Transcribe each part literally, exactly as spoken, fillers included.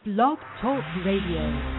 Blog Talk Radio.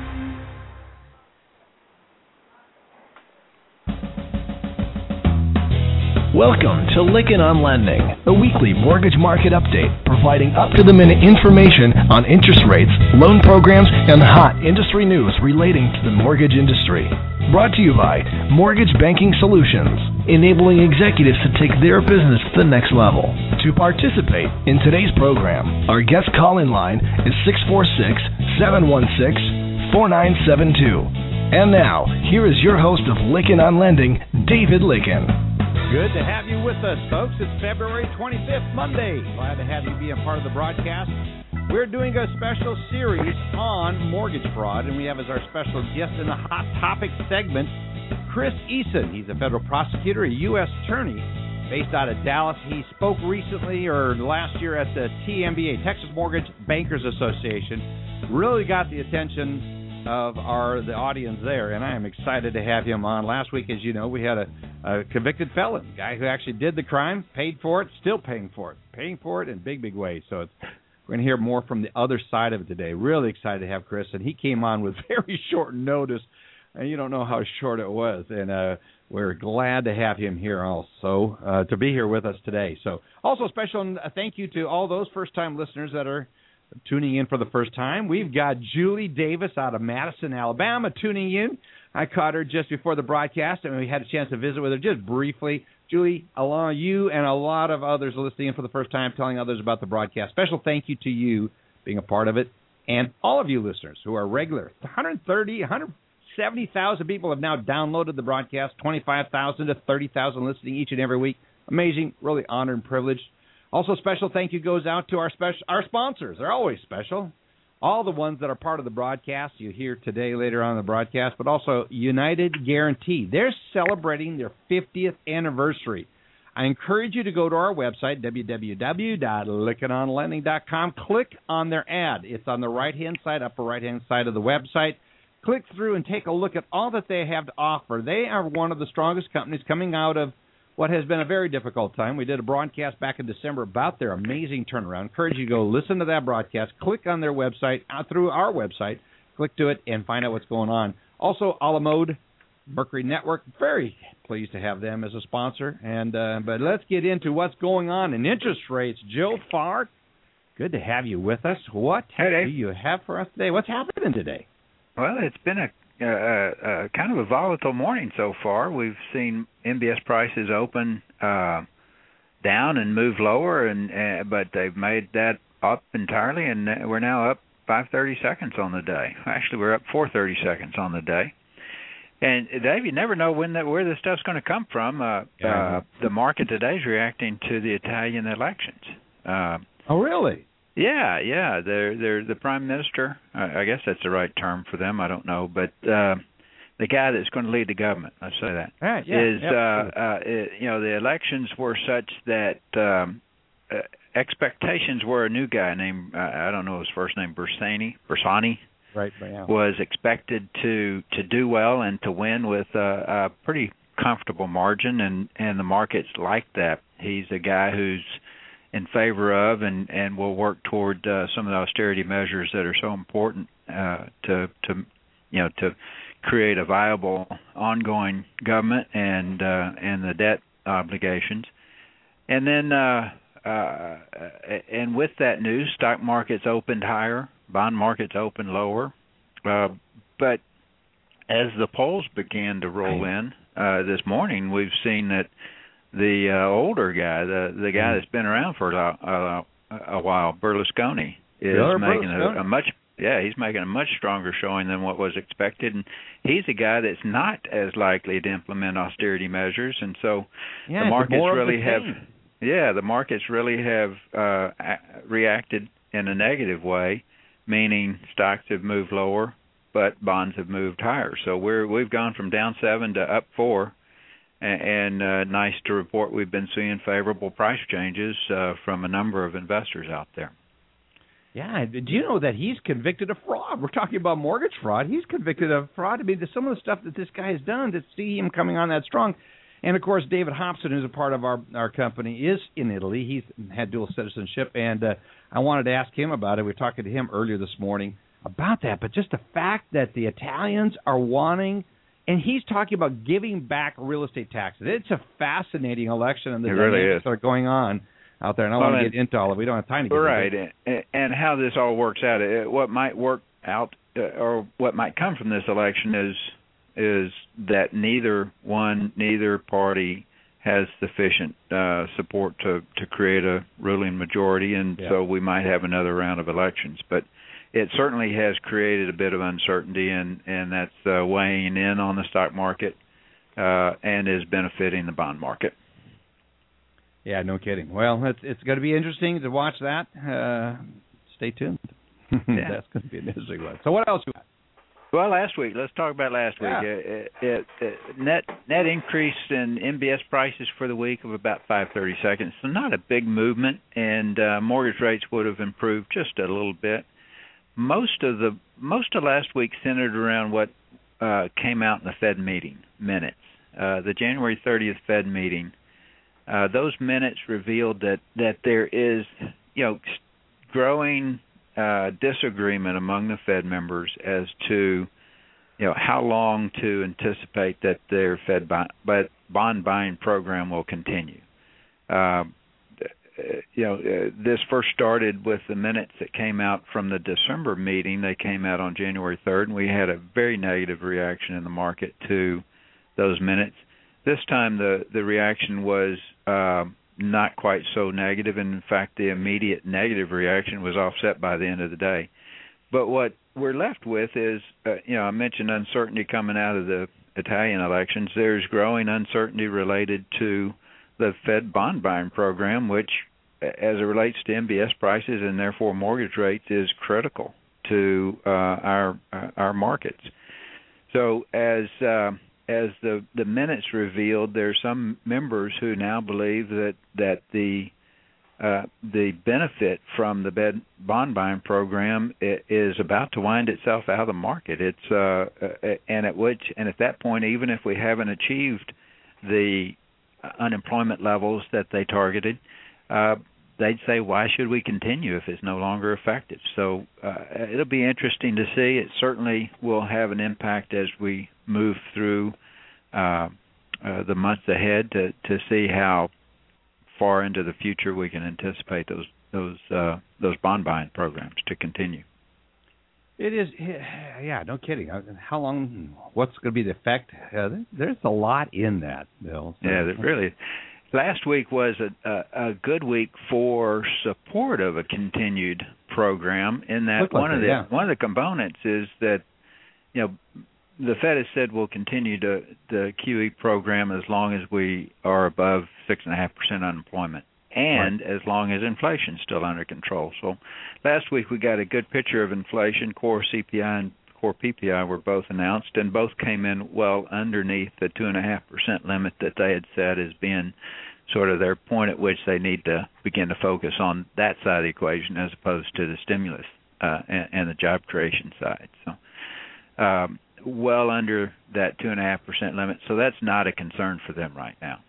Welcome to Lykken on Lending, a weekly mortgage market update providing up-to-the-minute information on interest rates, loan programs, and hot industry news relating to the mortgage industry. Brought to you by Mortgage Banking Solutions, enabling executives to take their business to the next level. To participate in today's program, our guest call-in line is six four six, seven one six, four nine seven two. And now, here is your host of Lykken on Lending, David Lykken. Good to have you with us, folks. It's February twenty-fifth, Monday. Glad to have you be a part of the broadcast. We're doing a special series on mortgage fraud, and we have as our special guest in the Hot Topics segment, Chris Eason. He's a federal prosecutor, a U S attorney based out of Dallas. He spoke recently or last year at the T M B A, Texas Mortgage Bankers Association. Really got the attention of our the audience there, and I am excited to have him on. Last week, as you know, we had a, a convicted felon, guy who actually did the crime, paid for it, still paying for it, paying for it in big, big ways. So it's, we're going to hear more from the other side of it today. Really excited to have Chris, and he came on with very short notice, and you don't know how short it was, and uh, we're glad to have him here also, uh, to be here with us today. So also special thank you to all those first-time listeners that are tuning in for the first time. We've got Julie Davis out of Madison, Alabama, tuning in. I caught her just before the broadcast, and we had a chance to visit with her just briefly. Julie, along you and a lot of others listening in for the first time, telling others about the broadcast. Special thank you to you being a part of it, and all of you listeners who are regular. one hundred thirty, one hundred seventy thousand people have now downloaded the broadcast, twenty-five thousand to thirty thousand listening each and every week. Amazing, really honored and privileged. Also, special thank you goes out to our special, our sponsors. They're always special. All the ones that are part of the broadcast you hear today later on in the broadcast, but also United Guaranty. They're celebrating their fiftieth anniversary. I encourage you to go to our website, w w w dot lykken on lending dot com. Click on their ad. It's on the right-hand side, upper right-hand side of the website. Click through and take a look at all that they have to offer. They are one of the strongest companies coming out of what has been a very difficult time. We did a broadcast back in December about their amazing turnaround. I encourage you to go listen to that broadcast. Click on their website, uh, through our website. Click to it and find out what's going on. Also, Alamode, Mercury Network, very pleased to have them as a sponsor. And uh, But let's get into what's going on in interest rates. Joe Farr, good to have you with us. What hey, do you have for us today? What's happening today? Well, it's been a Uh, uh, kind of a volatile morning so far. We've seen M B S prices open uh, down and move lower, and uh, but they've made that up entirely, and we're now up five thirty seconds on the day. Actually, we're up four thirty seconds on the day. And Dave, you never know when that where this stuff's going to come from. Uh, yeah. uh, the market today is reacting to the Italian elections. Uh, oh, really? Yeah, yeah. They're they're the prime minister. I guess that's the right term for them. I don't know, but uh, the guy that's going to lead the government, let's say that, right, yeah, is yep. uh, uh, it, you know the elections were such that um, uh, expectations were a new guy named uh, I don't know his first name Bersani Bersani right, yeah. was expected to to do well and to win with a, a pretty comfortable margin, and and the markets like that. He's a guy who's in favor of and, and will work toward uh, some of the austerity measures that are so important uh, to to you know to create a viable ongoing government and uh, and the debt obligations. And then uh, uh, and with that news, stock markets opened higher, bond markets opened lower. Uh, but as the polls began to roll in uh, this morning, we've seen that the uh, older guy, the the guy that's been around for a, a, a while, Berlusconi, is Sure, making Berlusconi. a, a much yeah he's making a much stronger showing than what was expected, and he's a guy that's not as likely to implement austerity measures, and so yeah, the markets really the have yeah the markets really have uh, reacted in a negative way, meaning stocks have moved lower, but bonds have moved higher. So we're we've gone from down seven to up four. And uh, nice to report we've been seeing favorable price changes uh, from a number of investors out there. Yeah, do you know that he's convicted of fraud? We're talking about mortgage fraud. He's convicted of fraud. I mean, some of the stuff that this guy has done to see him coming on that strong. And, of course, David Hobson, who's a part of our, our company, is in Italy. He's had dual citizenship, and uh, I wanted to ask him about it. We were talking to him earlier this morning about that, but just the fact that the Italians are wanting, and he's talking about giving back real estate taxes. It's a fascinating election, and the it really dynamics is. that are going on out there. And I well, want to get into all of it. We don't have time to get right. into it. Right, and how this all works out, what might work out, uh, or what might come from this election is is that neither one, neither party has sufficient uh, support to, to create a ruling majority, and yeah. so we might have another round of elections. But it certainly has created a bit of uncertainty, and, and that's uh, weighing in on the stock market uh, and is benefiting the bond market. Yeah, no kidding. Well, it's it's going to be interesting to watch that. Uh, stay tuned. Yeah. That's going to be an interesting one. So what else you got? Well, last week, let's talk about last yeah. week. It, it, it, net net increase in M B S prices for the week of about five thirty-seconds. So not a big movement, and uh, mortgage rates would have improved just a little bit. Most of the most of last week centered around what uh, came out in the Fed meeting minutes. Uh, the January thirtieth Fed meeting. Uh, those minutes revealed that, that there is, you know, growing uh, disagreement among the Fed members as to, you know, how long to anticipate that their Fed buy, but bond buying program will continue. Uh, you know, uh, this first started with the minutes that came out from the December meeting. They came out on January third, and we had a very negative reaction in the market to those minutes. This time the, the reaction was uh, not quite so negative. In fact, the immediate negative reaction was offset by the end of the day. But what we're left with is, uh, you know, I mentioned uncertainty coming out of the Italian elections. There's growing uncertainty related to the Fed bond buying program, which, as it relates to M B S prices and therefore mortgage rates, is critical to uh, our uh, our markets. So as uh, As the, the minutes revealed, there are some members who now believe that that the uh, the benefit from the bed bond buying program is about to wind itself out of the market. It's uh, and at which and at that point, even if we haven't achieved the unemployment levels that they targeted, uh, they'd say, why should we continue if it's no longer effective? So uh, it'll be interesting to see. It certainly will have an impact as we move through uh, uh, the months ahead to, to see how far into the future we can anticipate those those uh, those bond buying programs to continue. It is, yeah, no kidding. How long? What's going to be the effect? Uh, there's a lot in that, Bill. So. Yeah, it really is. Last week was a, a, a good week for support of a continued program. In that Looked one like of it, the yeah. one of the components is that, you know, the Fed has said we'll continue to the Q E program as long as we are above six and a half percent unemployment, and right. as long as inflation's still under control. So, last week we got a good picture of inflation. Core C P I and core P P I were both announced, and both came in well underneath the two and a half percent limit that they had set as being sort of their point at which they need to begin to focus on that side of the equation as opposed to the stimulus uh, and, and the job creation side. So, um, well under that two and a half percent limit. So that's not a concern for them right now.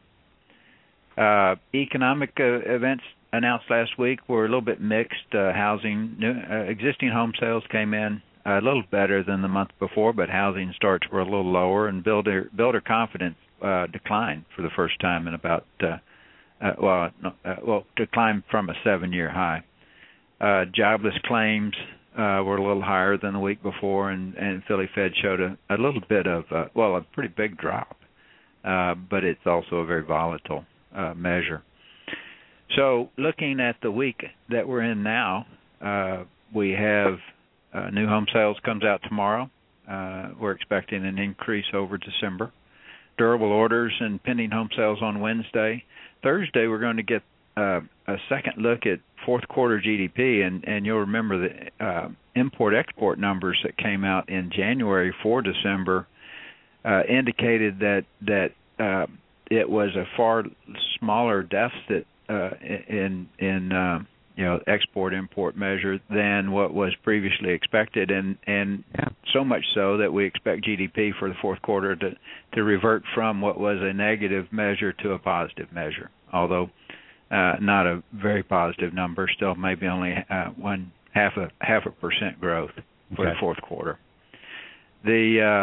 Uh, economic uh, events announced last week were a little bit mixed. Uh, housing, new, uh, existing home sales came in a little better than the month before, but housing starts were a little lower, and builder builder confidence uh, declined for the first time in about uh, uh, well, no, uh, well, declined from a seven-year high. Uh, jobless claims uh, were a little higher than the week before, and, and Philly Fed showed a, a little bit of uh, well, a pretty big drop, uh, but it's also a very volatile uh, measure. So, looking at the week that we're in now, uh, we have uh, new home sales comes out tomorrow. Uh, we're expecting an increase over December. Durable orders and pending home sales on Wednesday. Thursday, we're going to get uh, a second look at fourth quarter G D P, and, and you'll remember the uh, import-export numbers that came out in January for December uh, indicated that that uh, it was a far smaller deficit uh, in in uh, you know export-import measure than what was previously expected, and and yeah. so much so that we expect G D P for the fourth quarter to to revert from what was a negative measure to a positive measure, although uh, not a very positive number, still maybe only uh, one half a half a percent growth for okay. the fourth quarter. The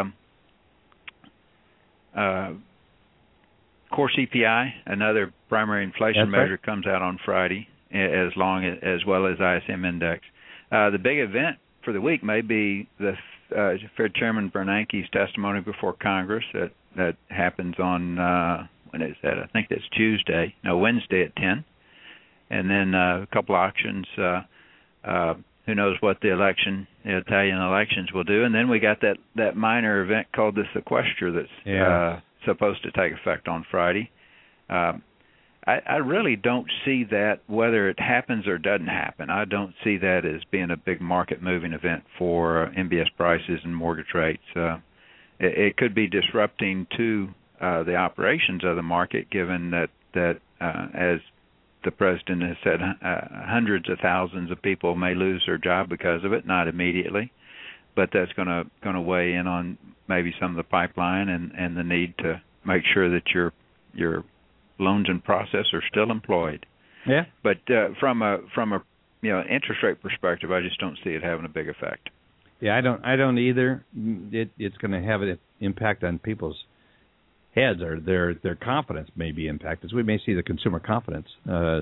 uh, uh, core C P I, another primary inflation That's measure, right. comes out on Friday, as long as, as well as I S M index. Uh, the big event for the week may be the uh, Fed Chairman Bernanke's testimony before Congress that that happens on uh, when is that? I think that's Tuesday, no Wednesday at ten, and then uh, a couple auctions. Uh, uh, who knows what the election, the Italian elections, will do? And then we got that, that minor event called the sequester that's yeah. uh, supposed to take effect on Friday. Uh, I, I really don't see that, whether it happens or doesn't happen. I don't see that as being a big market-moving event for uh, M B S prices and mortgage rates. Uh, it, it could be disrupting to uh, the operations of the market, given that that uh, as the president has said, uh, hundreds of thousands of people may lose their job because of it, not immediately, but that's going to going to weigh in on maybe some of the pipeline and, and the need to make sure that your your loans in process are still employed. Yeah. But uh, from a from a you know interest rate perspective, I just don't see it having a big effect. Yeah, I don't I don't either. It, it's going to have an impact on people's heads, or their their confidence may be impacted. So we may see the consumer confidence uh,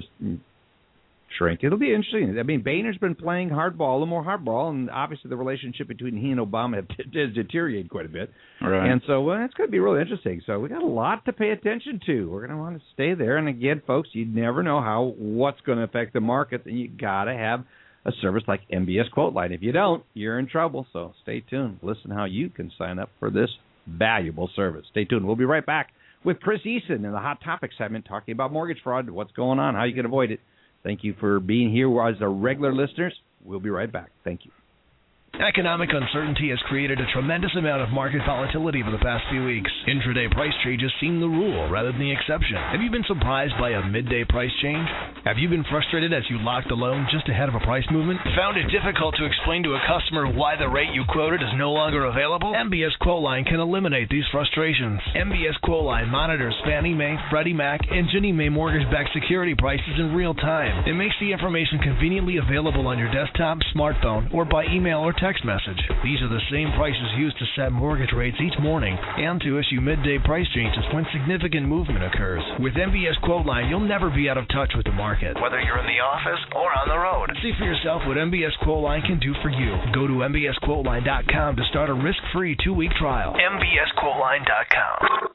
shrink. It'll be interesting. I mean, Boehner's been playing hardball, a little more hardball, and obviously the relationship between he and Obama have t- t- deteriorated quite a bit. Right. And so well, it's going to be really interesting. So we got a lot to pay attention to. We're going to want to stay there. And again, folks, you never know how what's going to affect the market, and you got to have a service like M B S Quote Line. If you don't, you're in trouble. So stay tuned. Listen how you can sign up for this valuable service. Stay tuned. We'll be right back with Chris Eason in the Hot Topic segment, talking about mortgage fraud, what's going on, how you can avoid it. Thank you for being here as our regular listeners. We'll be right back. Thank you. Economic uncertainty has created a tremendous amount of market volatility over the past few weeks. Intraday price changes seem the rule rather than the exception. Have you been surprised by a midday price change? Have you been frustrated as you locked a loan just ahead of a price movement? Found it difficult to explain to a customer why the rate you quoted is no longer available? M B S Quote Line can eliminate these frustrations. M B S Quote Line monitors Fannie Mae, Freddie Mac, and Ginnie Mae mortgage-backed security prices in real time. It makes the information conveniently available on your desktop, smartphone, or by email or text message. These are the same prices used to set mortgage rates each morning and to issue midday price changes when significant movement occurs. With M B S Quote Line, you'll never be out of touch with the market, whether you're in the office or on the road. See for yourself what M B S Quote Line can do for you. Go to M B S quote line dot com to start a risk-free two-week trial. M B S quote line dot com.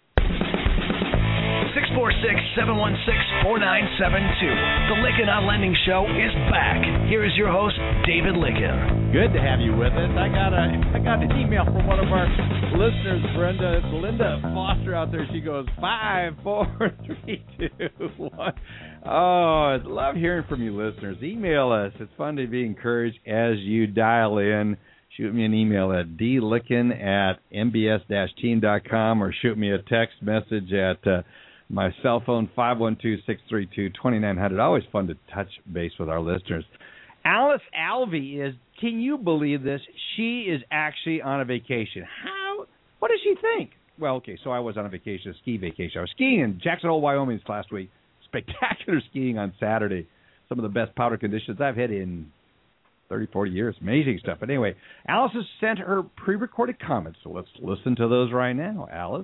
six four six, seven one six, four nine seven two. The Lykken on Lending Show is back. Here is your host, David Lykken. Good to have you with us. I got a I got an email from one of our listeners, Brenda Linda Foster out there. She goes, five, four, three, two, one. Oh, I love hearing from you listeners. Email us. It's fun to be encouraged as you dial in. Shoot me an email at d lykken at m b s dash team dot com or shoot me a text message at uh, my cell phone, five one two, six three two, two nine zero zero. Always fun to touch base with our listeners. Alice Alvey is, can you believe this? She is actually on a vacation. How? What does she think? Well, okay, so I was on a vacation, a ski vacation. I was skiing in Jackson Hole, Wyoming this last week. Spectacular skiing on Saturday. Some of the best powder conditions I've had in thirty, forty years. Amazing stuff. But anyway, Alice has sent her pre-recorded comments, so let's listen to those right now. Alice?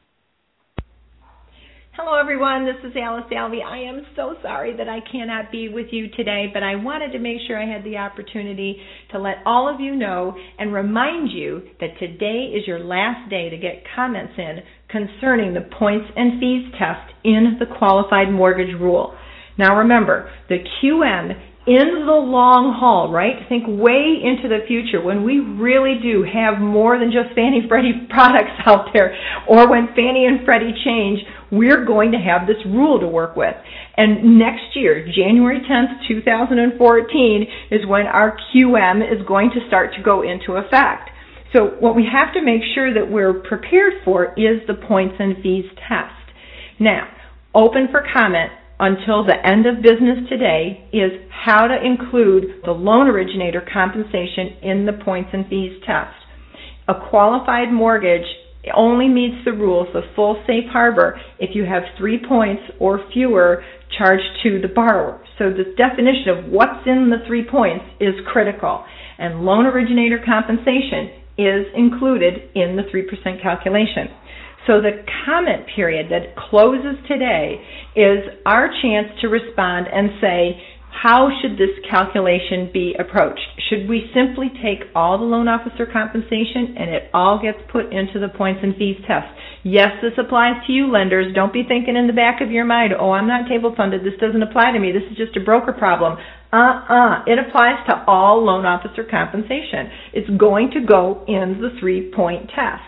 Hello, everyone. This is Alice Alvey. I am so sorry that I cannot be with you today, but I wanted to make sure I had the opportunity to let all of you know and remind you that today is your last day to get comments in concerning the points and fees test in the qualified mortgage rule. Now, remember, the Q M in the long haul, right? Think way into the future when we really do have more than just Fannie Freddie products out there, or when Fannie and Freddie change, we're going to have this rule to work with. And next year, January tenth, two thousand fourteen, is when our Q M is going to start to go into effect. So what we have to make sure that we're prepared for is the points and fees test. Now, open for comment until the end of business today is how to include the loan originator compensation in the points and fees test. A qualified mortgage only meets the rules of full safe harbor if you have three points or fewer charged to the borrower. So the definition of what's in the three points is critical, and loan originator compensation is included in the three percent calculation. So the comment period that closes today is our chance to respond and say, how should this calculation be approached? Should we simply take all the loan officer compensation and it all gets put into the points and fees test? Yes, this applies to you lenders. Don't be thinking in the back of your mind, oh, I'm not table funded. This doesn't apply to me. This is just a broker problem. Uh-uh. It applies to all loan officer compensation. It's going to go in the three-point test.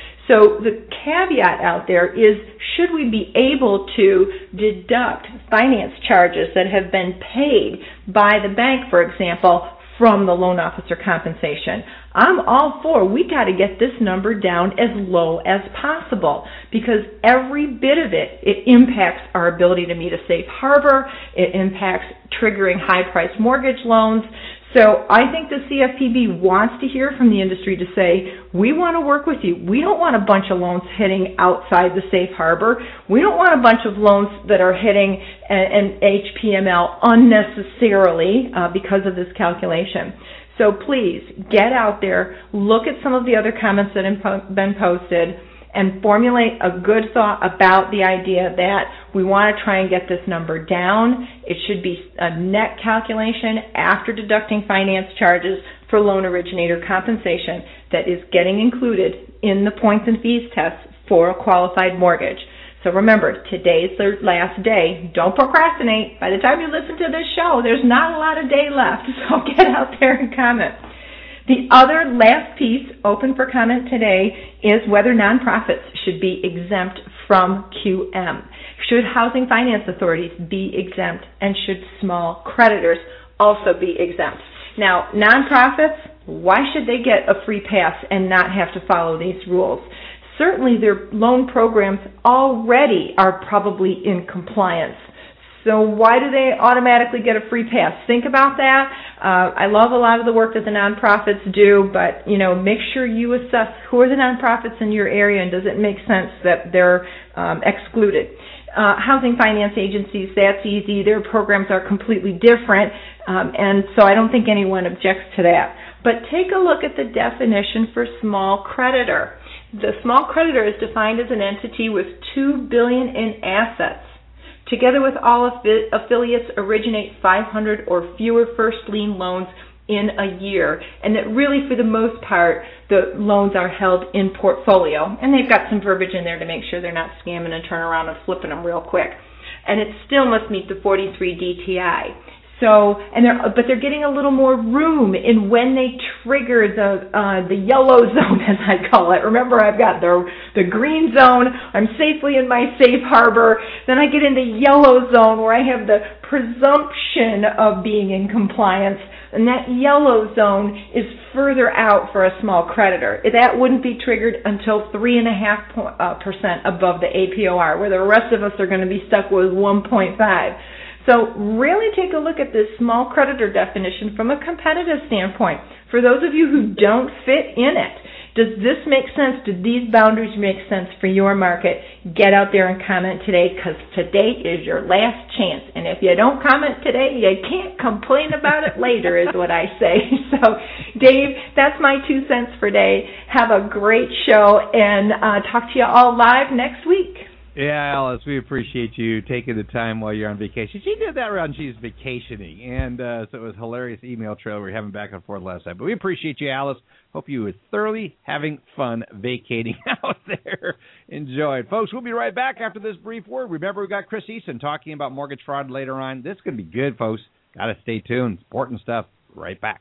So the caveat out there is, should we be able to deduct finance charges that have been paid by the bank, for example, from the loan officer compensation? I'm all for, we got to get this number down as low as possible, because every bit of it, it impacts our ability to meet a safe harbor, it impacts triggering high-priced mortgage loans. So I think the C F P B wants to hear from the industry to say, we want to work with you. We don't want a bunch of loans hitting outside the safe harbor. We don't want a bunch of loans that are hitting an H P M L unnecessarily uh, because of this calculation. So please get out there, look at some of the other comments that have been posted, and formulate a good thought about the idea that we want to try and get this number down. It should be a net calculation after deducting finance charges for loan originator compensation that is getting included in the points and fees test for a qualified mortgage. So remember, today's the last day. Don't procrastinate. By the time you listen to this show, there's not a lot of day left, so get out there and comment. The other last piece open for comment today is whether nonprofits should be exempt from Q M. Should housing finance authorities be exempt, and should small creditors also be exempt? Now, nonprofits, why should they get a free pass and not have to follow these rules? Certainly their loan programs already are probably in compliance. So why do they automatically get a free pass? Think about that. Uh, I love a lot of the work that the nonprofits do, but, you know, make sure you assess who are the nonprofits in your area, and does it make sense that they're um, excluded. Uh, housing finance agencies, that's easy. Their programs are completely different, um, and so I don't think anyone objects to that. But take a look at the definition for small creditor. The small creditor is defined as an entity with two billion dollars in assets. Together with all affi- affiliates, originate five hundred or fewer first lien loans in a year, and that really, for the most part, the loans are held in portfolio. And they've got some verbiage in there to make sure they're not scamming and turning around and flipping them real quick. And it still must meet the forty-three D T I. So, and they're, but they're getting a little more room in when they trigger the uh, the yellow zone, as I call it. Remember, I've got the the green zone. I'm safely in my safe harbor. Then I get in the yellow zone where I have the presumption of being in compliance, and that yellow zone is further out for a small creditor. That wouldn't be triggered until three and a half percent above the A P O R, where the rest of us are going to be stuck with one point five. So really take a look at this small creditor definition from a competitive standpoint. For those of you who don't fit in it, does this make sense? Do these boundaries make sense for your market? Get out there and comment today, because today is your last chance. And if you don't comment today, you can't complain about it later, is what I say. So, Dave, that's my two cents for today. Have a great show, and uh, talk to you all live next week. Yeah, Alice, we appreciate you taking the time while you're on vacation. She did that around she's vacationing, and uh, so it was a hilarious email trail we were having back and forth last night. But we appreciate you, Alice. Hope you were thoroughly having fun vacating out there. Enjoy it. Folks, we'll be right back after this brief word. Remember, we've got Chris Easton talking about mortgage fraud later on. This is going to be good, folks. Got to stay tuned. Important stuff. Right back.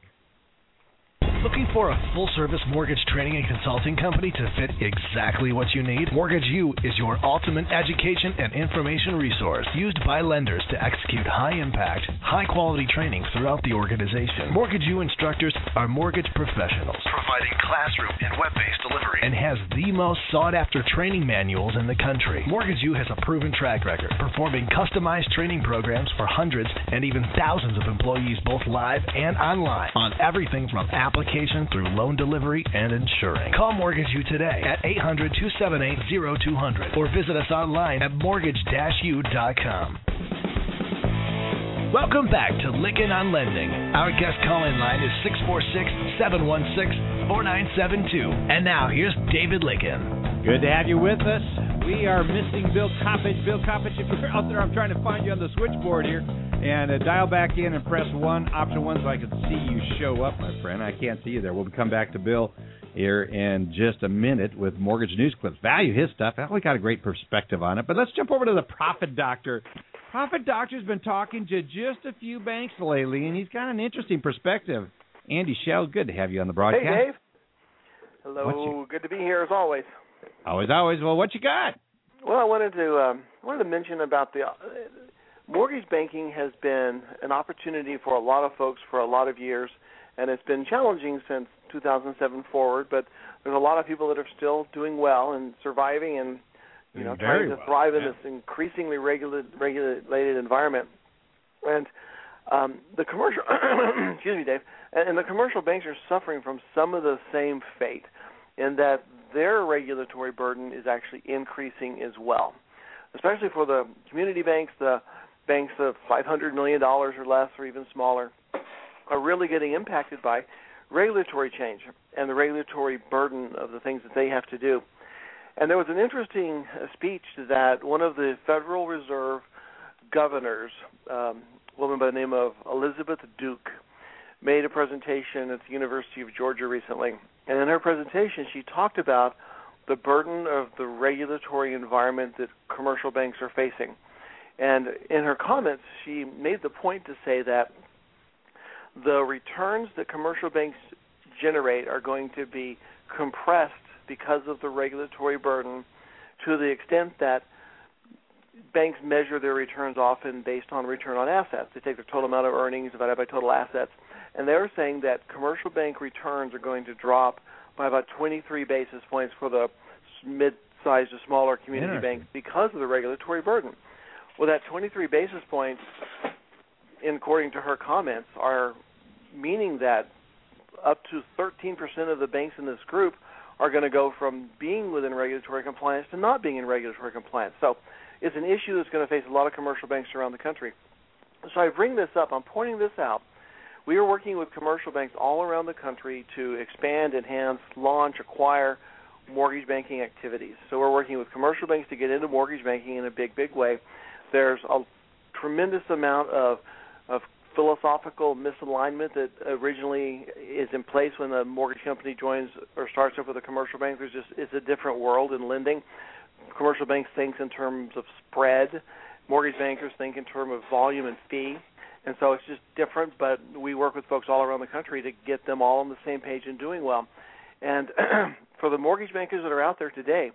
Looking for a full-service mortgage training and consulting company to fit exactly what you need? Mortgage U is your ultimate education and information resource used by lenders to execute high-impact, high-quality training throughout the organization. Mortgage U instructors are mortgage professionals, providing classroom and web-based delivery, and has the most sought-after training manuals in the country. Mortgage U has a proven track record, performing customized training programs for hundreds and even thousands of employees, both live and online, on everything from application through loan delivery and insuring. Call Mortgage U today at eight hundred, two seven eight, zero two zero zero or visit us online at mortgage dash u dot com. Welcome back to Lykken on Lending. Our guest call-in line is six four six, seven one six, four nine seven two. And now, here's David Lykken. Good to have you with us. We are missing Bill Coppage. Bill Coppage, if you're out there, I'm trying to find you on the switchboard here. And uh, dial back in and press one, option one, so I can see you show up, my friend. I can't see you there. We'll come back to Bill here in just a minute with Mortgage News Clips. Value his stuff. I got a great perspective on it. But let's jump over to the Profit Doctor. Profit Doctor's been talking to just a few banks lately, and he's got an interesting perspective. Andy Schell, good to have you on the broadcast. Hey, Dave. Hello. You... Good to be here, as always. Always, always. Well, what you got? Well, I wanted to um, wanted to mention about the uh, mortgage banking has been an opportunity for a lot of folks for a lot of years, and it's been challenging since two thousand seven forward, but there's a lot of people that are still doing well and surviving and you know Very trying to well. thrive yeah. in this increasingly regulated, regulated environment. And um, the commercial, excuse me, Dave, and, and the commercial banks are suffering from some of the same fate in that their regulatory burden is actually increasing as well, especially for the community banks, the banks of five hundred million dollars or less or even smaller are really getting impacted by regulatory change and the regulatory burden of the things that they have to do. And there was an interesting uh, speech that one of the Federal Reserve governors, um, a woman by the name of Elizabeth Duke, made a presentation at the University of Georgia recently. And in her presentation, she talked about the burden of the regulatory environment that commercial banks are facing. And in her comments, she made the point to say that the returns that commercial banks generate are going to be compressed because of the regulatory burden to the extent that banks measure their returns often based on return on assets. They take the total amount of earnings divided by total assets. And they're saying that commercial bank returns are going to drop by about twenty-three basis points for the mid-sized to smaller community banks because of the regulatory burden. Well, that twenty-three basis points, according to her comments, are meaning that up to thirteen percent of the banks in this group are going to go from being within regulatory compliance to not being in regulatory compliance. So it's an issue that's going to face a lot of commercial banks around the country. So I bring this up. I'm pointing this out. We are working with commercial banks all around the country to expand, enhance, launch, acquire mortgage banking activities. So we're working with commercial banks to get into mortgage banking in a big, big way. There's a tremendous amount of, of philosophical misalignment that originally is in place when the mortgage company joins or starts up with a commercial bank. There's just it's a different world in lending. Commercial banks think in terms of spread. Mortgage bankers think in terms of volume and fee. And so it's just different, but we work with folks all around the country to get them all on the same page and doing well. And for the mortgage bankers that are out there today,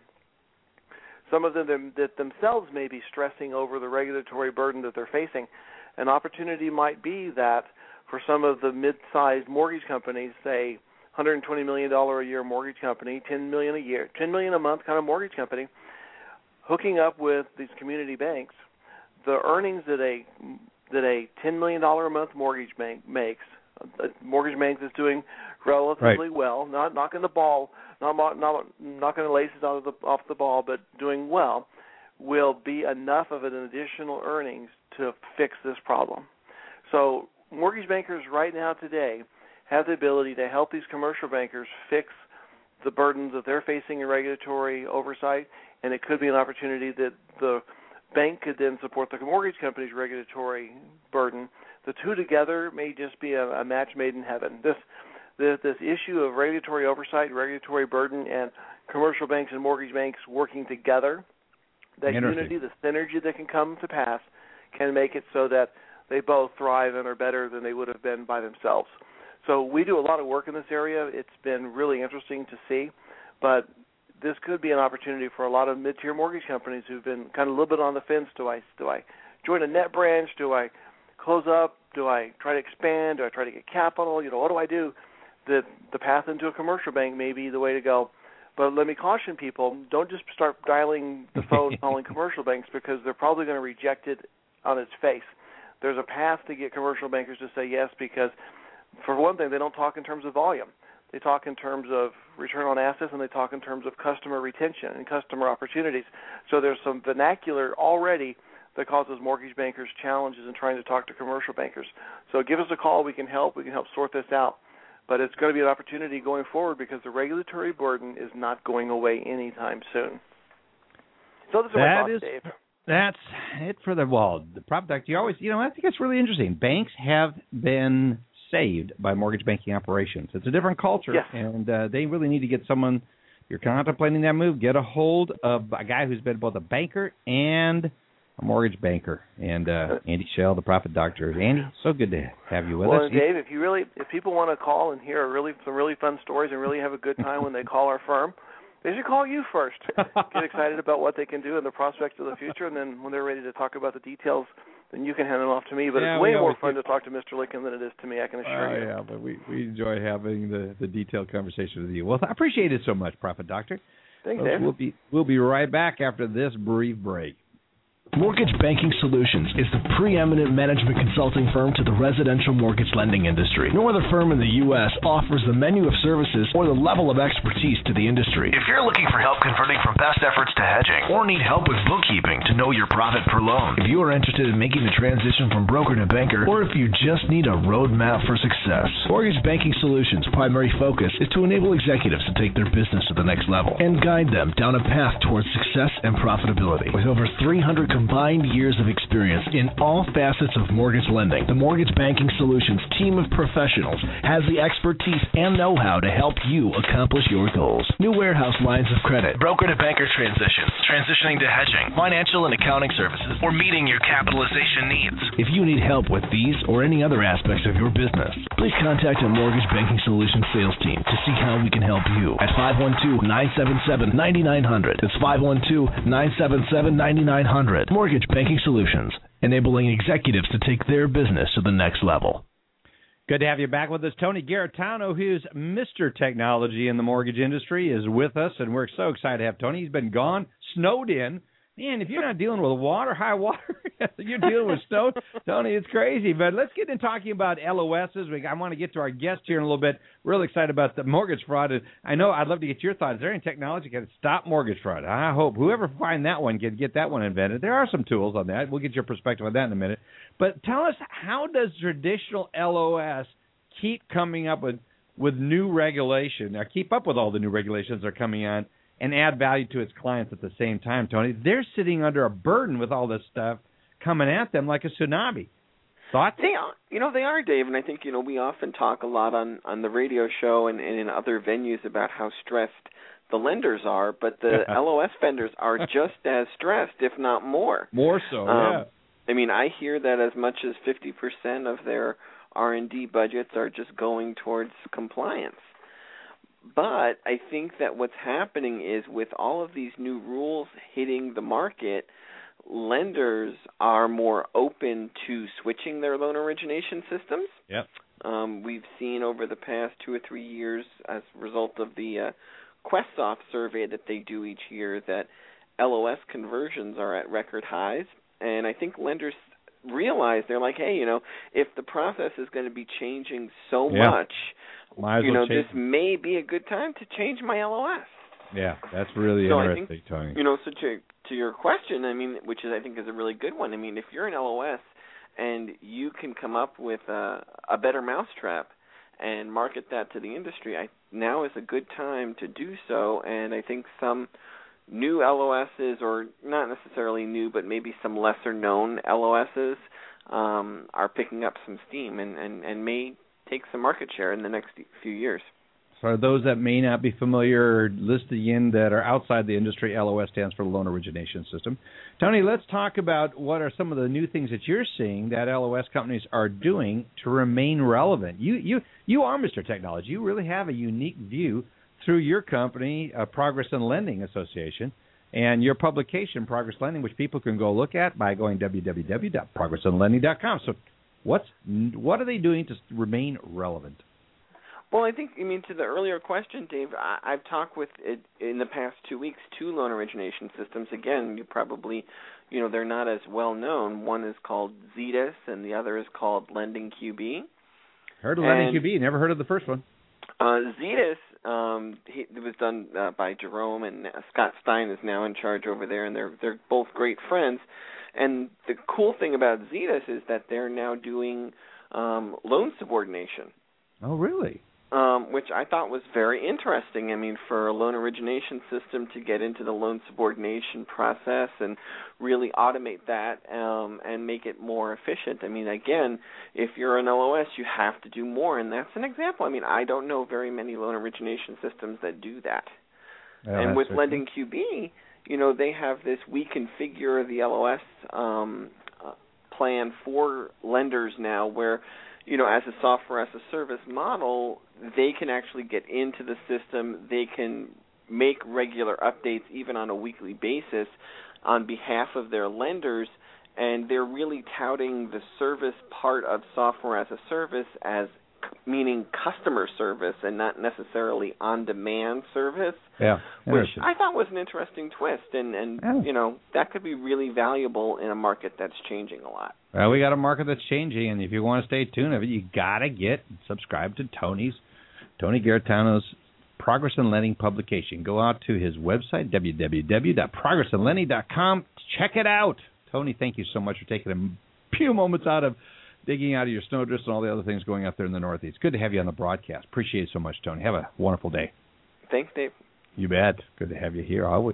some of them that themselves may be stressing over the regulatory burden that they're facing, an opportunity might be that for some of the mid-sized mortgage companies, say one hundred twenty million dollars a year mortgage company, ten million dollars a year, ten million dollars a month kind of mortgage company, hooking up with these community banks, the earnings that a that a ten million dollars a month mortgage bank makes, a mortgage bank that's doing relatively right. well, not knocking the ball, not not knocking the laces out of the, off the ball, but doing well, will be enough of an additional earnings to fix this problem. So mortgage bankers right now today have the ability to help these commercial bankers fix the burdens that they're facing in regulatory oversight, and it could be an opportunity that the bank could then support the mortgage company's regulatory burden. The two together may just be a, a match made in heaven. This, this this issue of regulatory oversight, regulatory burden, and commercial banks and mortgage banks working together, that unity, the synergy that can come to pass, can make it so that they both thrive and are better than they would have been by themselves. So we do a lot of work in this area. It's been really interesting to see, but this could be an opportunity for a lot of mid-tier mortgage companies who've been kind of a little bit on the fence. Do I do I join a net branch? Do I close up? Do I try to expand? Do I try to get capital? You know, what do I do? The the path into a commercial bank may be the way to go. But let me caution people, don't just start dialing the phone calling commercial banks, because they're probably going to reject it on its face. There's a path to get commercial bankers to say yes, because for one thing, they don't talk in terms of volume. They talk in terms of return on assets, and they talk in terms of customer retention and customer opportunities. So there's some vernacular already that causes mortgage bankers challenges in trying to talk to commercial bankers. So give us a call. We can help. We can help sort this out. But it's going to be an opportunity going forward because the regulatory burden is not going away anytime soon. So this is my thoughts, Dave. That's it for the well, the prop doc. You always, you know, I think it's really interesting. Banks have been saved by mortgage banking operations. It's a different culture, yes. and uh, they really need to get someone. You're contemplating that move. Get a hold of a guy who's been both a banker and a mortgage banker. And uh, Andy Schell, the Profit Doctor. Andy, so good to have you with well, us. Well, Dave, if you really, if people want to call and hear really some really fun stories and really have a good time when they call our firm, they should call you first. Get excited about what they can do and the prospects of the future, and then when they're ready to talk about the details, then you can hand them off to me. But yeah, it's way more fun you. to talk to Mister Licken than it is to me, I can assure uh, you. Yeah, but we, we enjoy having the, the detailed conversation with you. Well, I appreciate it so much, Profit Doctor. Thanks, Folks, Dave. We'll be, we'll be right back after this brief break. Mortgage Banking Solutions is the preeminent management consulting firm to the residential mortgage lending industry. No other firm in the U S offers the menu of services or the level of expertise to the industry. If you're looking for help converting from best efforts to hedging or need help with bookkeeping to know your profit per loan, if you are interested in making the transition from broker to banker, or if you just need a roadmap for success, Mortgage Banking Solutions' primary focus is to enable executives to take their business to the next level and guide them down a path towards success and profitability. With over three hundred combined years of experience in all facets of mortgage lending, the Mortgage Banking Solutions team of professionals has the expertise and know-how to help you accomplish your goals. New warehouse lines of credit, broker to banker transitions, transitioning to hedging, financial and accounting services, or meeting your capitalization needs. If you need help with these or any other aspects of your business, please contact our Mortgage Banking Solutions sales team to see how we can help you at five one two, nine seven seven, nine nine zero zero. That's five one two, nine seven seven, nine nine zero zero. Mortgage Banking Solutions, enabling executives to take their business to the next level. Good to have you back with us. Tony Garitano, who's Mister Technology in the mortgage industry, is with us, and we're so excited to have Tony. He's been gone, snowed in. Man, if you're not dealing with water, high water, you're dealing with snow. Tony, it's crazy. But let's get into talking about L O Ss. We, I want to get to our guest here in a little bit. Really excited about the mortgage fraud. And I know I'd love to get your thoughts. Is there any technology that can stop mortgage fraud? I hope whoever find that one can get that one invented. There are some tools on that. We'll get your perspective on that in a minute. But tell us, how does traditional L O S keep coming up with, with new regulation, or keep up with all the new regulations that are coming on, and add value to its clients at the same time, Tony? They're sitting under a burden with all this stuff coming at them like a tsunami. Thoughts? They are, you know, they are, Dave, and I think, you know, we often talk a lot on, on the radio show and, and in other venues about how stressed the lenders are, but the L O S vendors are just as stressed, if not more. More so, um, yeah. I mean, I hear that as much as fifty percent of their R and D budgets are just going towards compliance. But I think that what's happening is, with all of these new rules hitting the market, lenders are more open to switching their loan origination systems. Yep. Um, we've seen over the past two or three years, as a result of the uh, Questsoft survey that they do each year, that L O S conversions are at record highs. And I think lenders realize, they're like, hey, you know, if the process is going to be changing so yeah. much, Might as you well know, change. this may be a good time to change my L O S. Yeah, that's really so interesting, I think, Tony. You know, so to, to your question, I mean, which is I think is a really good one. I mean, if you're an L O S and you can come up with a, a better mousetrap and market that to the industry, I, now is a good time to do so. And I think some new L O Ss, or not necessarily new, but maybe some lesser-known L O Ss, um, are picking up some steam and, and, and may take some market share in the next few years. For those that may not be familiar or listening in that are outside the industry, L O S stands for Loan Origination System. Tony, let's talk about what are some of the new things that you're seeing that L O S companies are doing to remain relevant. You you you are Mister Technology. You really have a unique view through your company, uh, Progress in Lending Association, and your publication, Progress Lending, which people can go look at by going w w w dot progress in lending dot com. So what's what are they doing to remain relevant? Well, I think, I mean, to the earlier question, Dave, I, I've talked with, it, in the past two weeks, two loan origination systems. Again, you probably, you know, they're not as well known. One is called Zetas, and the other is called Lending Q B. Heard of and, Lending Q B, never heard of the first one. Uh, Zetas Um, he, it was done uh, by Jerome, and uh, Scott Stein is now in charge over there, and they're they're both great friends. And the cool thing about Zetas is that they're now doing um, loan subordination. Oh, really? Um, which I thought was very interesting. I mean, for a loan origination system to get into the loan subordination process and really automate that um, and make it more efficient. I mean, again, if you're an L O S, you have to do more, and that's an example. I mean, I don't know very many loan origination systems that do that. Yeah, and with Lending Q B, you know, they have this we configure the L O S um, uh, plan for lenders now where, you know, as a software as a service model, they can actually get into the system. They can make regular updates even on a weekly basis on behalf of their lenders, and they're really touting the service part of software as a service as meaning customer service and not necessarily on-demand service, yeah, which I thought was an interesting twist, and, and yeah. you know, that could be really valuable in a market that's changing a lot. Well, we got a market that's changing, and if you want to stay tuned of it, you got to get subscribed to Tony's, Tony Garitano's Progress in Lending publication. Go out to his website, w w w dot progress in lending dot com. Check it out. Tony, thank you so much for taking a few moments out of digging out of your snowdrifts and all the other things going out there in the Northeast. Good to have you on the broadcast. Appreciate it so much, Tony. Have a wonderful day. Thanks, Dave. You bet. Good to have you here always.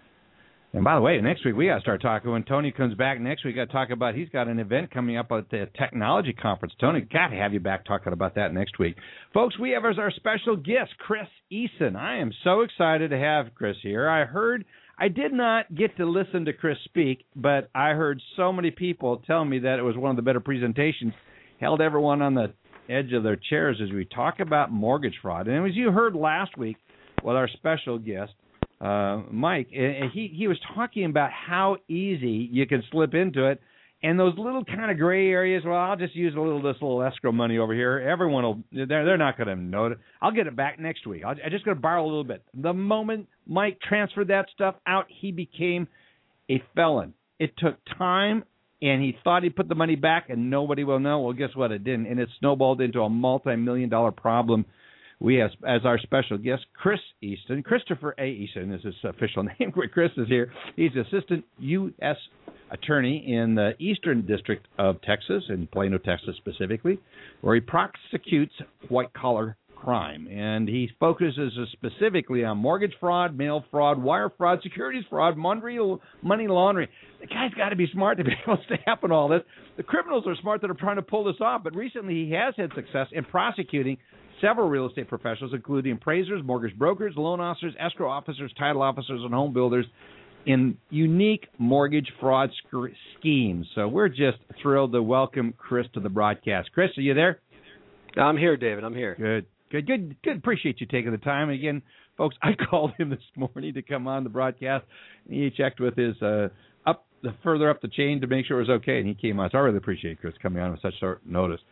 And by the way, next week we got to start talking. When Tony comes back next week, we got to talk about he's got an event coming up at the technology conference. Tony, got to have you back talking about that next week. Folks, we have as our special guest, Chris Eason. I am so excited to have Chris here. I heard... I did not get to listen to Chris speak, but I heard so many people tell me that it was one of the better presentations, held everyone on the edge of their chairs as we talk about mortgage fraud. And as you heard last week with our special guest, uh, Mike, he, he was talking about how easy you can slip into it. And those little kind of gray areas, well, I'll just use a little this little escrow money over here. Everyone will, they're, they're not going to know it. I'll get it back next week. I'll, I'm just going to borrow a little bit. The moment Mike transferred that stuff out, he became a felon. It took time, and he thought he put the money back, and nobody will know. Well, guess what? It didn't, and it snowballed into a multi-million dollar problem. We have, as our special guest, Chris Easton. Christopher A. Easton is his official name. Chris is here. He's Assistant U S Attorney in the Eastern District of Texas, in Plano, Texas specifically, where he prosecutes white-collar crime. And he focuses specifically on mortgage fraud, mail fraud, wire fraud, securities fraud, money laundering. The guy's got to be smart to be able to stay up on all this. The criminals are smart that are trying to pull this off, but recently he has had success in prosecuting several real estate professionals, including appraisers, mortgage brokers, loan officers, escrow officers, title officers, and home builders in unique mortgage fraud sc- schemes. So we're just thrilled to welcome Chris to the broadcast. Chris, are you there? I'm here, David. I'm here. Good, good, good, good. Appreciate you taking the time. And again, folks, I called him this morning to come on the broadcast. He checked with his uh, up the further up the chain to make sure it was okay, and he came on. So I really appreciate Chris coming on with such short notice.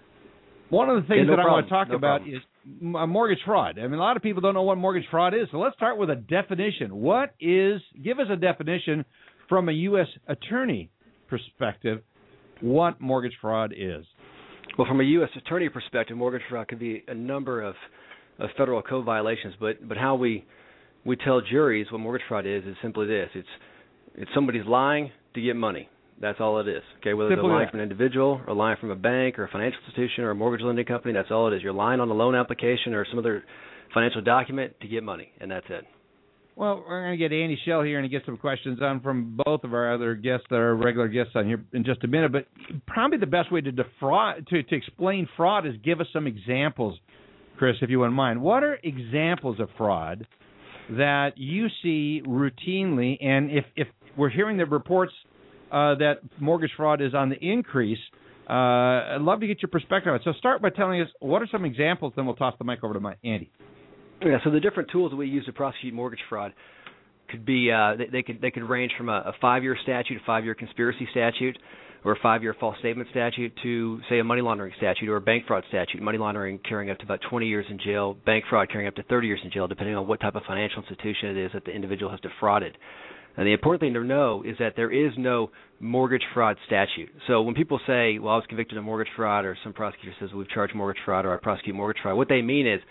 One of the things yeah, no that problem. I want to talk no about problem. is mortgage fraud. I mean, a lot of people don't know what mortgage fraud is. So let's start with a definition. What is, give us a definition from a U S attorney perspective, what mortgage fraud is. Well, from a U S attorney perspective, mortgage fraud could be a number of, of federal code violations, but but how we we tell juries what mortgage fraud is is simply this. It's it's somebody's lying to get money. That's all it is. Okay, whether Simple they're lying that. from an individual or lying from a bank or a financial institution or a mortgage lending company, that's all it is. You're lying on a loan application or some other financial document to get money, and that's it. Well, we're going to get Andy Schell here and get some questions on from both of our other guests that are regular guests on here in just a minute. But probably the best way to defraud, to, to explain fraud is give us some examples, Chris, if you wouldn't mind. What are examples of fraud that you see routinely? And if, if we're hearing the reports Uh, that mortgage fraud is on the increase, uh, I'd love to get your perspective on it. So start by telling us what are some examples, then we'll toss the mic over to my Andy. Yeah, so the different tools that we use to prosecute mortgage fraud could be uh, they, they could they could range from a, a five-year statute, a five-year conspiracy statute, or a five-year false statement statute to, say, a money laundering statute or a bank fraud statute. Money laundering carrying up to about twenty years in jail, bank fraud carrying up to thirty years in jail, depending on what type of financial institution it is that the individual has defrauded. And the important thing to know is that there is no mortgage fraud statute. So when people say, well, I was convicted of mortgage fraud, or some prosecutor says, well, we've charged mortgage fraud, or I prosecute mortgage fraud, what they mean is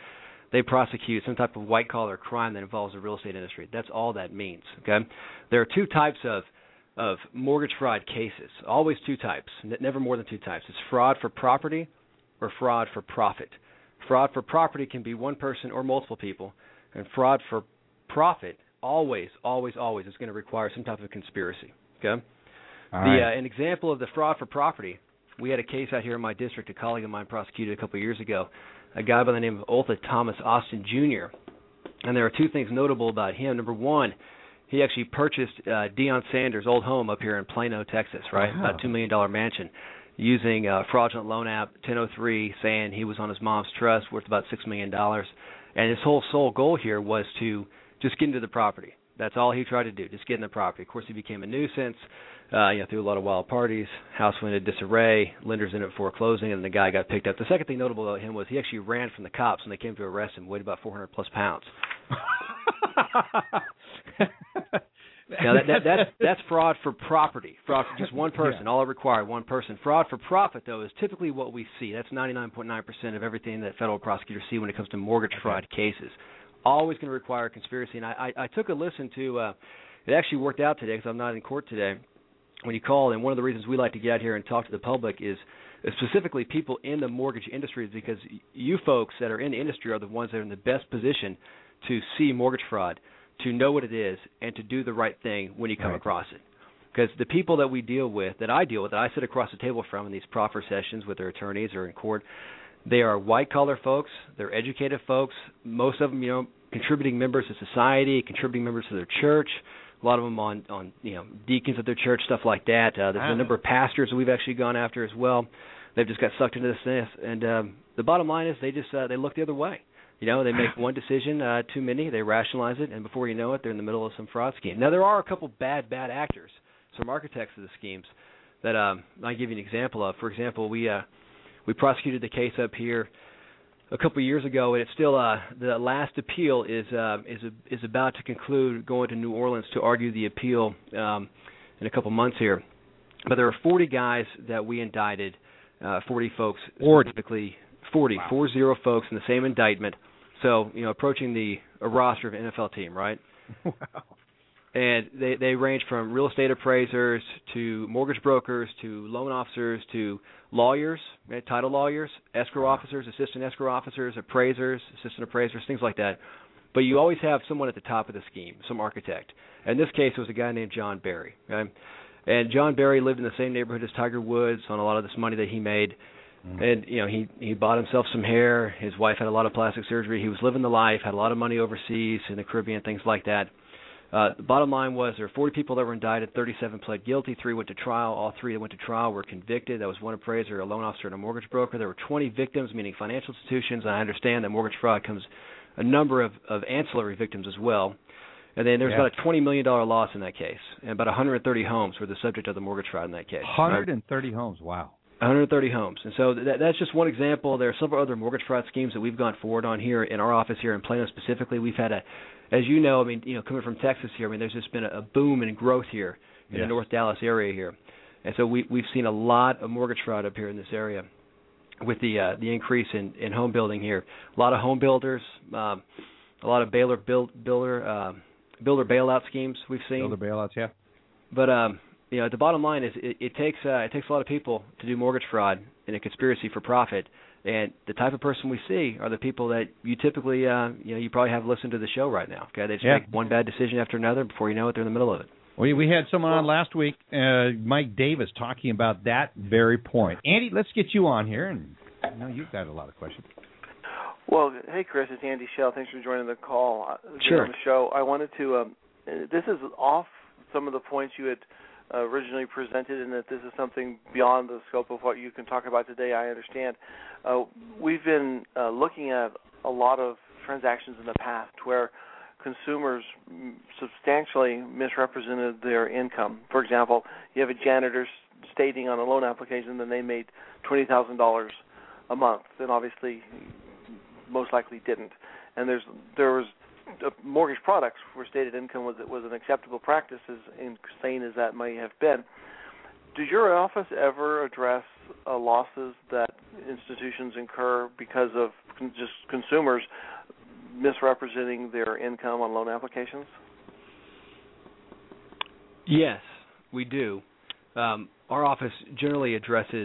they prosecute some type of white-collar crime that involves the real estate industry. That's all that means, okay? There are two types of of mortgage fraud cases, always two types, never more than two types. It's fraud for property or fraud for profit. Fraud for property can be one person or multiple people, and fraud for profit always, always, always is going to require some type of conspiracy, okay? The, right. uh, an example of the fraud for property, we had a case out here in my district, a colleague of mine prosecuted a couple of years ago, a guy by the name of Otha Thomas Austin Junior, and there are two things notable about him. Number one, he actually purchased uh, Deion Sanders' old home up here in Plano, Texas, right, Wow. about a two million dollars mansion, using a fraudulent loan app ten oh three, saying he was on his mom's trust worth about six million dollars. And his whole sole goal here was to just get into the property. That's all he tried to do, just get in the property. Of course, he became a nuisance, uh, you know, threw a lot of wild parties, house went into disarray, lenders ended up foreclosing, and the guy got picked up. The second thing notable about him was he actually ran from the cops when they came to arrest him, weighed about four hundred plus pounds. Now that, that, that's that's fraud for property. Fraud for just one person. Yeah. All it required, one person. Fraud for profit, though, is typically what we see. That's ninety-nine point nine percent of everything that federal prosecutors see when it comes to mortgage fraud cases. Always going to require conspiracy. And I, I, I took a listen to. Uh, it actually worked out today because I'm not in court today. When you called, and one of the reasons we like to get out here and talk to the public is specifically people in the mortgage industry, is because you folks that are in the industry are the ones that are in the best position to see mortgage fraud, to know what it is, and to do the right thing when you come right. across it. Because the people that we deal with, that I deal with, that I sit across the table from in these proffer sessions with their attorneys or in court, they are white-collar folks, they're educated folks, most of them, you know, contributing members of society, contributing members of their church, a lot of them on, on you know, deacons of their church, stuff like that. Uh, there's a number of pastors that we've actually gone after as well. They've just got sucked into this, and um, the bottom line is they just uh, they look the other way. You know, they make one decision uh, too many, they rationalize it, and before you know it, they're in the middle of some fraud scheme. Now, there are a couple bad, bad actors, some architects of the schemes that um, I'll give you an example of. For example, we uh, we prosecuted the case up here a couple of years ago, and it's still uh, the last appeal is uh, is a, is about to conclude, going to New Orleans to argue the appeal um, in a couple months here. But there are forty guys that we indicted, uh, forty folks specifically, forty, wow. four zero folks in the same indictment. So, you know, approaching the a roster of an N F L team, right? Wow. And they, they range from real estate appraisers to mortgage brokers to loan officers to lawyers, right, title lawyers, escrow officers, assistant escrow officers, appraisers, assistant appraisers, things like that. But you always have someone at the top of the scheme, some architect. In this case, it was a guy named John Barry. Okay? And John Barry lived in the same neighborhood as Tiger Woods on a lot of this money that he made. And, you know, he, he bought himself some hair. His wife had a lot of plastic surgery. He was living the life, had a lot of money overseas in the Caribbean, things like that. Uh, the bottom line was there were forty people that were indicted, thirty-seven pled guilty, three went to trial. All three that went to trial were convicted. That was one appraiser, a loan officer, and a mortgage broker. There were twenty victims, meaning financial institutions. And I understand that mortgage fraud comes a number of, of ancillary victims as well. And then there's yeah. about a twenty million dollars loss in that case, and about one hundred thirty homes were the subject of the mortgage fraud in that case. one hundred thirty right? homes, wow. one hundred thirty homes. And so that, that's just one example. There are several other mortgage fraud schemes that we've gone forward on here in our office here in Plano specifically. We've had a, as you know, I mean, you know, coming from Texas here, I mean, there's just been a, a boom in growth here in yes. the North Dallas area here. And so we, we've seen a lot of mortgage fraud up here in this area with the uh, the increase in, in home building here. A lot of home builders, um, a lot of bailor, build, builder, uh, builder bailout schemes we've seen. Builder bailouts, yeah. But, um, you know, the bottom line is it, it takes uh, it takes a lot of people to do mortgage fraud in a conspiracy for profit, and the type of person we see are the people that you typically, uh, you know, you probably have listened to the show right now. Okay, they just yeah. make one bad decision after another. Before you know it, they're in the middle of it. We we had someone on last week, uh, Mike Davis, talking about that very point. Andy, let's get you on here, and I know you've got a lot of questions. Well, hey Chris, it's Andy Schell. Thanks for joining the call. Sure. On the show, I wanted to. Um, this is off some of the points you had Uh, originally presented, and that this is something beyond the scope of what you can talk about today, I understand. Uh, we've been uh, looking at a lot of transactions in the past where consumers substantially misrepresented their income. For example, you have a janitor stating on a loan application that they made twenty thousand dollars a month, and obviously most likely didn't. And there's there was Uh, mortgage products where stated income was was an acceptable practice, as insane as that may have been. Does your office ever address uh, losses that institutions incur because of con- just consumers misrepresenting their income on loan applications? Yes, we do. Um, our office generally addresses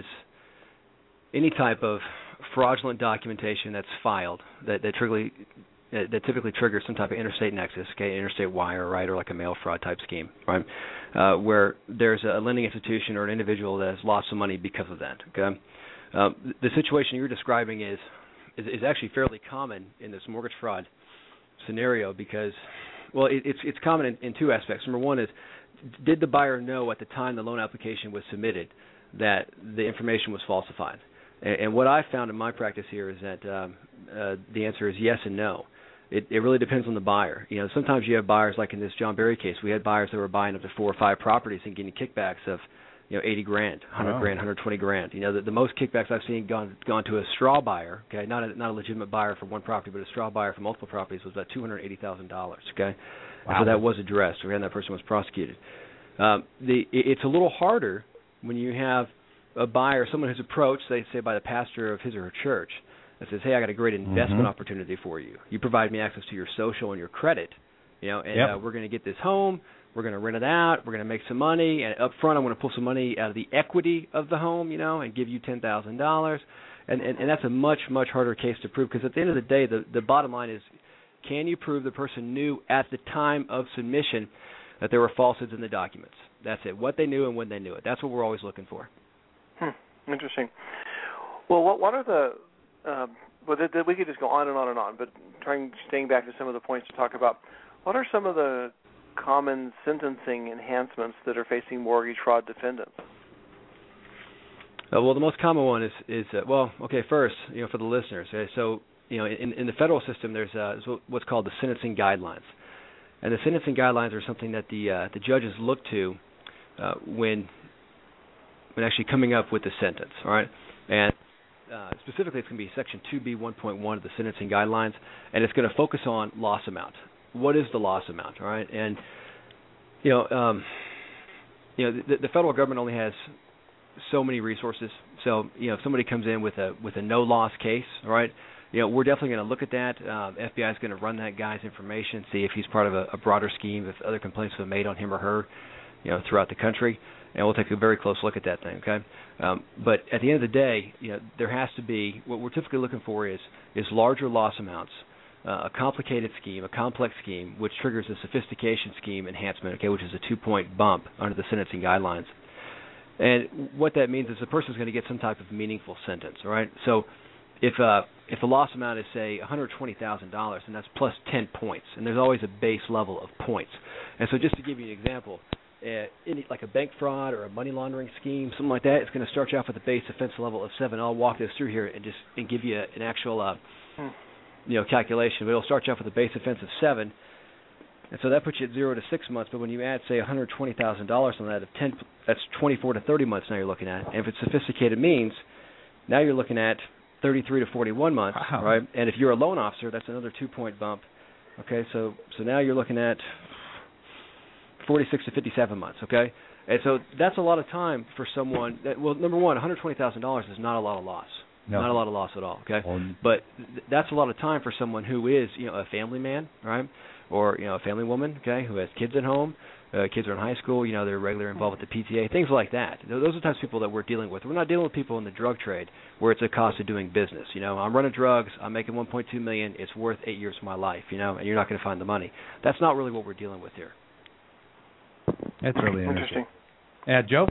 any type of fraudulent documentation that's filed that that, trigger, that, that typically triggers some type of interstate nexus, okay, interstate wire, right, or like a mail fraud type scheme, right, uh, where there's a lending institution or an individual that has lost some money because of that. Okay, um, the situation you're describing is, is is actually fairly common in this mortgage fraud scenario because, well, it, it's it's common in, in two aspects. Number one is, did the buyer know at the time the loan application was submitted that the information was falsified? And, and what I've found in my practice here is that um, uh, the answer is yes and no. It, it really depends on the buyer. You know, sometimes you have buyers, like in this John Berry case, we had buyers that were buying up to four or five properties and getting kickbacks of, you know, eighty grand, one hundred wow. grand, one hundred twenty grand. You know, the, the most kickbacks I've seen gone gone to a straw buyer, okay, not a, not a legitimate buyer for one property, but a straw buyer for multiple properties was about two hundred eighty thousand dollars, okay? Wow. So that was addressed, and that person was prosecuted. Um, the, it, it's a little harder when you have a buyer, someone who's approached, say, say by the pastor of his or her church, that says, hey, I got a great investment mm-hmm. opportunity for you. You provide me access to your social and your credit, you know, and yep. uh, we're going to get this home. We're going to rent it out. We're going to make some money. And up front, I'm going to pull some money out of the equity of the home, you know, and give you ten thousand dollars. And, and, and that's a much, much harder case to prove because at the end of the day, the, the bottom line is, can you prove the person knew at the time of submission that there were falsehoods in the documents? That's it. What they knew and when they knew it. That's what we're always looking for. Hmm. Interesting. Well, what, what are the uh, well, the, the, we could just go on and on and on, but trying staying back to some of the points to talk about, what are some of the common sentencing enhancements that are facing mortgage fraud defendants? Uh, well, the most common one is, is uh, well, okay, first, you know, for the listeners, okay, so, you know, in, in the federal system, there's uh, what's called the sentencing guidelines. And the sentencing guidelines are something that the uh, the judges look to uh, when when actually coming up with the sentence, all right? And uh, specifically, it's going to be Section two B one point one of the sentencing guidelines, and it's going to focus on loss amount. What is the loss amount, all right? And, you know, um, you know, the, the federal government only has so many resources. So, you know, if somebody comes in with a with a no-loss case, all right, you know, we're definitely going to look at that. Um, F B I is going to run that guy's information, see if he's part of a, a broader scheme, if other complaints have been made on him or her, you know, throughout the country, and we'll take a very close look at that thing, okay? Um, but at the end of the day, you know, there has to be, what we're typically looking for is is larger loss amounts, uh, a complicated scheme, a complex scheme, which triggers a sophistication scheme enhancement, okay, which is a two-point bump under the sentencing guidelines. And what that means is the person's going to get some type of meaningful sentence, all right? So if uh, if the loss amount is, say, one hundred twenty thousand dollars, and that's plus ten points, and there's always a base level of points. And so just to give you an example, uh, any, like a bank fraud or a money laundering scheme, something like that, it's going to start you off with a base offense level of seven. I'll walk this through here and just and give you an actual uh, hmm. you know, calculation. But it'll start you off with a base offense of seven. And so that puts you at zero to six months. But when you add, say, one hundred twenty thousand dollars on that, of ten, that's twenty-four to thirty months now you're looking at. And if it's sophisticated means, now you're looking at thirty-three to forty-one months, wow. right? And if you're a loan officer, that's another two-point bump. Okay, so so now you're looking at forty-six to fifty-seven months, okay? And so that's a lot of time for someone that, well, number one, one hundred twenty thousand dollars is not a lot of loss. No. Not a lot of loss at all, okay? Well, but th- that's a lot of time for someone who is, you know, a family man, right? Or, you know, a family woman, okay, who has kids at home, uh, kids are in high school, you know, they're regularly involved with the P T A, things like that. Those are the types of people that we're dealing with. We're not dealing with people in the drug trade where it's a cost of doing business. You know, I'm running drugs, I'm making one point two million dollars, it's worth eight years of my life, you know, and you're not going to find the money. That's not really what we're dealing with here. That's really interesting. interesting. Yeah, Joe?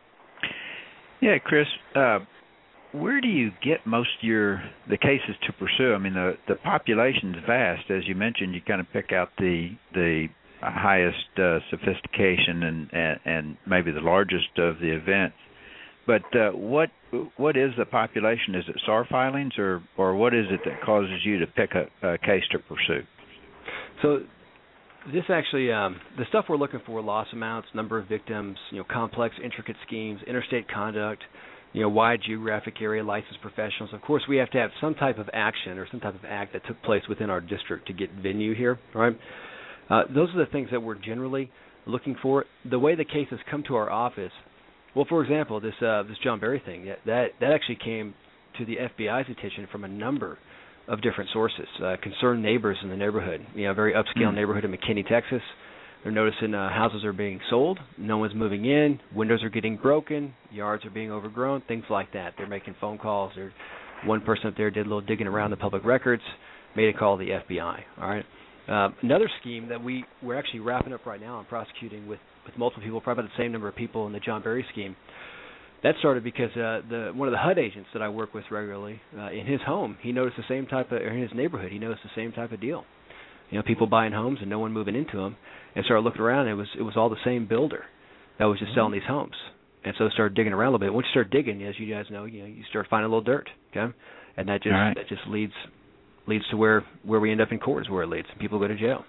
Yeah, Chris, uh, where do you get most of your the cases to pursue? I mean, the the population's vast, as you mentioned. You kind of pick out the the highest uh, sophistication and, and and maybe the largest of the events. But uh, what what is the population? Is it S A R filings, or or what is it that causes you to pick a, a case to pursue? So this actually, um, the stuff we're looking for: loss amounts, number of victims, you know, complex, intricate schemes, interstate conduct, you know, wide geographic area, licensed professionals. Of course, we have to have some type of action or some type of act that took place within our district to get venue here, right? Uh, those are the things that we're generally looking for. The way the cases come to our office, well, for example, this uh, this John Berry thing, that that actually came to the F B I's attention from a number of different sources. Uh, concerned neighbors in the neighborhood, you know, a very upscale mm. neighborhood in McKinney, Texas. They're noticing uh, houses are being sold, no one's moving in, windows are getting broken, yards are being overgrown, things like that. They're making phone calls. They're, one person up there did a little digging around the public records, made a call to the F B I. All right. Uh, another scheme that we, we're actually wrapping up right now and prosecuting with, with multiple people, probably about the same number of people in the John Berry scheme. That started because uh, the one of the H U D agents that I work with regularly, uh, in his home, he noticed the same type of, or in his neighborhood, he noticed the same type of deal. You know, people buying homes and no one moving into them, and started looking around. And it was it was all the same builder that was just mm-hmm. selling these homes, and so started digging around a little bit. Once you start digging, as you guys know, you know, you start finding a little dirt, okay, and that just right. that just leads leads to where, where we end up in court is where it leads, and people go to jail.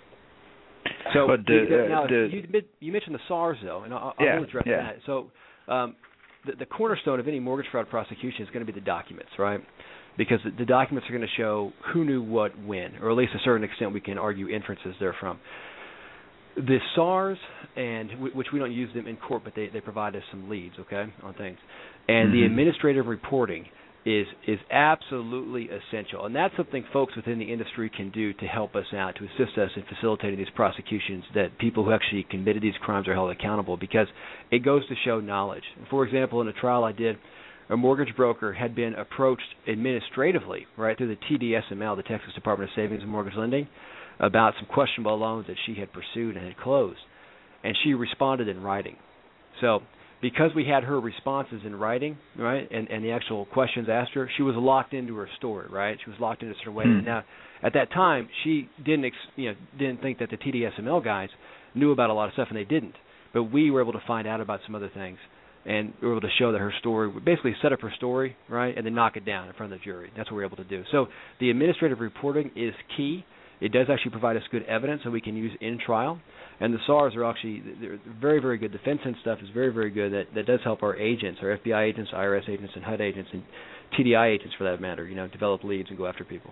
So but the, you, now, uh, the, you, you mentioned the S A R S though, and I'll, yeah, I'll address yeah. that. So um, the, the cornerstone of any mortgage fraud prosecution is going to be the documents, right? Because the, the documents are going to show who knew what when, or at least to a certain extent we can argue inferences therefrom. The S A R S, and w- which we don't use them in court, but they, they provide us some leads, okay, on things. And mm-hmm. the administrative reporting is is absolutely essential. And that's something folks within the industry can do to help us out, to assist us in facilitating these prosecutions, that people who actually committed these crimes are held accountable, because it goes to show knowledge. For example, in a trial I did, a mortgage broker had been approached administratively, right, through the T D S M L, the Texas Department of Savings and Mortgage Lending, about some questionable loans that she had pursued and had closed. And she responded in writing. So because we had her responses in writing, right, and, and the actual questions asked her, she was locked into her story, right? She was locked into a certain way. Hmm. Now, at that time, she didn't, ex, you know, didn't think that the T D S M L guys knew about a lot of stuff, and they didn't. But we were able to find out about some other things, and we were able to show that her story, basically set up her story, right, and then knock it down in front of the jury. That's what we were able to do. So the administrative reporting is key. It does actually provide us good evidence that we can use in trial. And the S A R S are actually they're very, very good. The FinCEN stuff is very, very good. That that does help our agents, our F B I agents, I R S agents, and H U D agents, and T D I agents for that matter, you know, develop leads and go after people.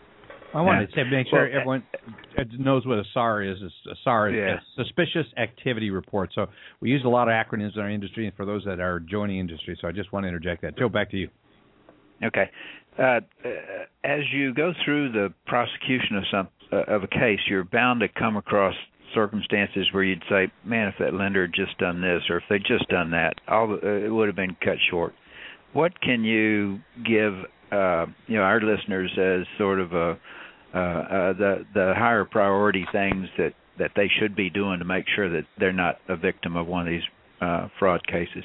I wanted to say, make sure well, everyone knows what a S A R is. A S A R is yeah. a Suspicious Activity Report. So we use a lot of acronyms in our industry, and for those that are joining industry, so I just want to interject that. Joe, back to you. Okay. Uh, as you go through the prosecution of some uh, of a case, you're bound to come across circumstances where you'd say, man, if that lender had just done this, or if they'd just done that, all the, uh, it would have been cut short. What can you give uh, you know our listeners as sort of a uh, uh, the the higher priority things that, that they should be doing to make sure that they're not a victim of one of these uh, fraud cases?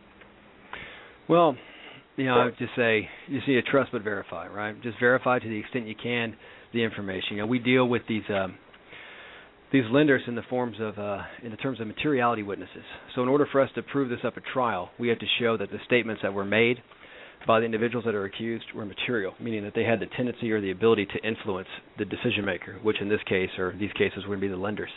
Well, you know, I would just say you just need to trust but verify, right? Just verify to the extent you can the information. You know, we deal with these um, these lenders in the forms of uh, in the terms of materiality witnesses. So in order for us to prove this up at trial, we have to show that the statements that were made by the individuals that are accused were material, meaning that they had the tendency or the ability to influence the decision maker, which in this case or these cases would be the lenders.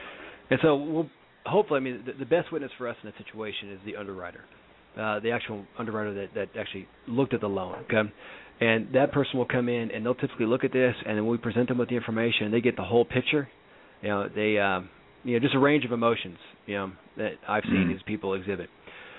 And so we'll, hopefully, I mean, the, the best witness for us in that situation is the underwriter. Uh, the actual underwriter that, that actually looked at the loan, okay? And that person will come in, and they'll typically look at this, and then we present them with the information, and they get the whole picture. You know, they, um, you know, just a range of emotions, you know, that I've seen these people exhibit.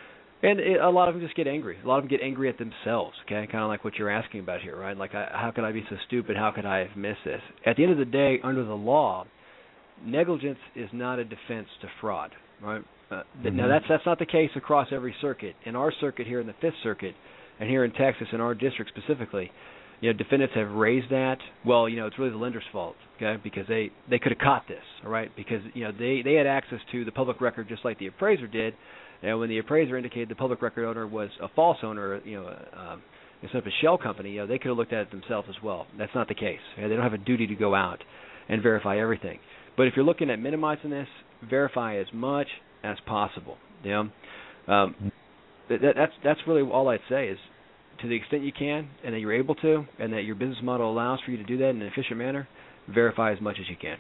And it, a lot of them just get angry. A lot of them get angry at themselves, okay? Kind of like what you're asking about here, right? Like, I, how could I be so stupid? How could I have missed this? At the end of the day, under the law, negligence is not a defense to fraud, right? Uh, mm-hmm. Now, that's that's not the case across every circuit. In our circuit here in the Fifth Circuit, and here in Texas, in our district specifically, you know, defendants have raised that. Well, you know, it's really the lender's fault, okay, because they, they could have caught this, all right, because, you know, they, they had access to the public record just like the appraiser did. And when the appraiser indicated the public record owner was a false owner, you know, um, instead of a shell company, you know, they could have looked at it themselves as well. That's not the case. You know, they don't have a duty to go out and verify everything. But if you're looking at minimizing this, verify as much as possible. You know, um, that, that's that's really all I'd say is, to the extent you can, and that you're able to, and that your business model allows for you to do that in an efficient manner, verify as much as you can.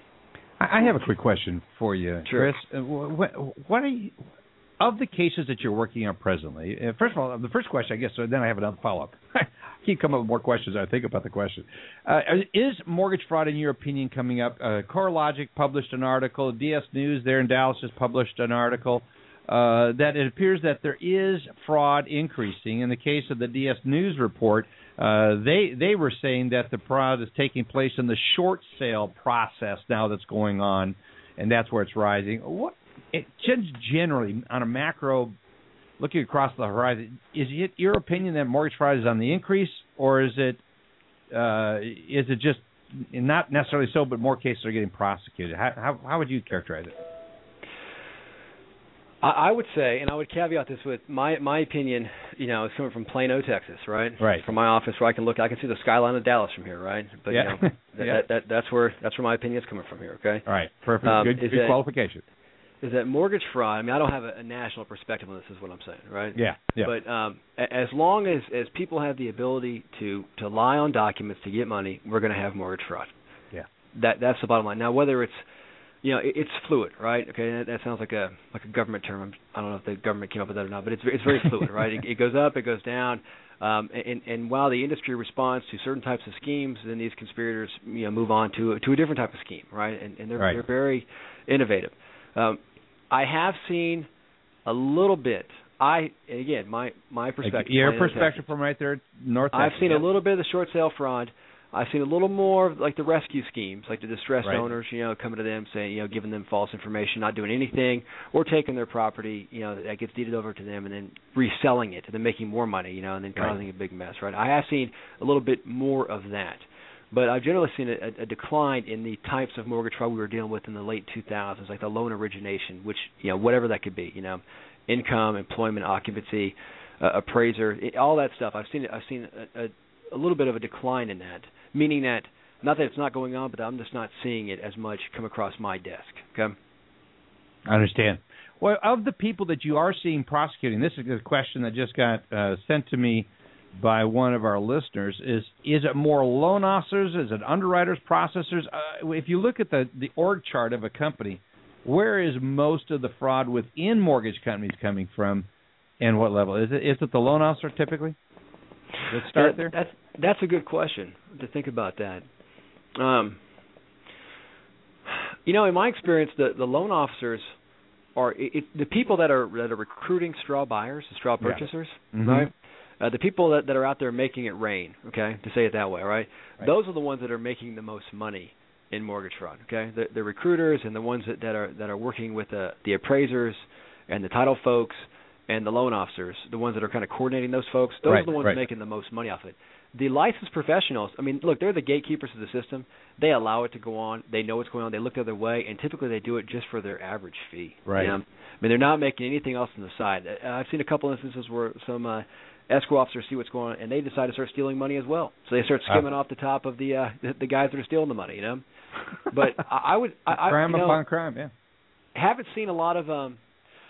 I have a quick question for you, sure. Chris. What, what are you, of the cases that you're working on presently? First of all, the first question, I guess. So then I have another follow-up. I keep coming up with more questions as I think about the question. Uh, is mortgage fraud, in your opinion, coming up? Uh, CoreLogic published an article. D S News there in Dallas has published an article uh, that it appears that there is fraud increasing. In the case of the D S News report, uh, they they were saying that the fraud is taking place in the short sale process now that's going on, and that's where it's rising. What it, just generally on a macro, looking across the horizon, is it your opinion that mortgage fraud is on the increase, or is it uh, is it just not necessarily so, but more cases are getting prosecuted? How how, how would you characterize it? I would say, and I would caveat this with my my opinion, you know, is coming from Plano, Texas, right? Right. From my office, where I can look, I can see the skyline of Dallas from here, right? But yeah. you know, that, yeah. that, that that's where that's where my opinion is coming from here. Okay. All right. Perfect. Um, good good that, qualification. Is that mortgage fraud? I mean, I don't have a, a national perspective on this, is what I'm saying, right? Yeah. Yeah. But um, as long as as people have the ability to to lie on documents to get money, we're going to have mortgage fraud. Yeah. That that's the bottom line. Now, whether it's You know, it, it's fluid, right? Okay, that, that sounds like a like a government term. I don't know if the government came up with that or not, but it's it's very fluid, right? It, it goes up, it goes down, um, and and while the industry responds to certain types of schemes, then these conspirators, you know, move on to to a different type of scheme, right? And, and they're right. they're very innovative. Um, I have seen a little bit. I again, my my perspective. Your perspective from right there, North. I've Texas, seen yeah. a little bit of the short sale fraud. I've seen a little more of like the rescue schemes, like the distressed right. owners, you know, coming to them saying, you know, giving them false information, not doing anything, or taking their property, you know, that gets deeded over to them and then reselling it and then making more money, you know, and then causing right. a big mess, right? I have seen a little bit more of that. But I've generally seen a, a decline in the types of mortgage fraud we were dealing with in the late two thousands, like the loan origination, which, you know, whatever that could be, you know, income, employment, occupancy, uh, appraiser, it, all that stuff. I've seen I've seen a, a, a little bit of a decline in that. Meaning that, not that it's not going on, but I'm just not seeing it as much come across my desk. Okay. I understand. Well, of the people that you are seeing prosecuting, this is a question that just got uh, sent to me by one of our listeners. Is is it more loan officers? Is it underwriters, processors? Uh, if you look at the, the org chart of a company, where is most of the fraud within mortgage companies coming from, and what level? Is it is it the loan officer typically? Let's start there. That's that's a good question to think about that. Um, you know, in my experience, the, the loan officers are it, it, the people that are that are recruiting straw buyers, the straw purchasers, yeah. mm-hmm. right? Uh, the people that, that are out there making it rain, okay, to say it that way, right? right? Those are the ones that are making the most money in mortgage fraud. Okay, the, the recruiters and the ones that, that are that are working with the, the appraisers and the title folks. And the loan officers, the ones that are kind of coordinating those folks, those right, are the ones right. making the most money off of it. The licensed professionals, I mean, look, they're the gatekeepers of the system. They allow it to go on. They know what's going on. They look the other way, and typically they do it just for their average fee. Right. You know? I mean, they're not making anything else on the side. I've seen a couple instances where some uh, escrow officers see what's going on, and they decide to start stealing money as well. So they start skimming uh, off the top of the, uh, the the guys that are stealing the money, you know. But I, I would, I, crime I, you know, upon crime, yeah. Haven't seen a lot of um,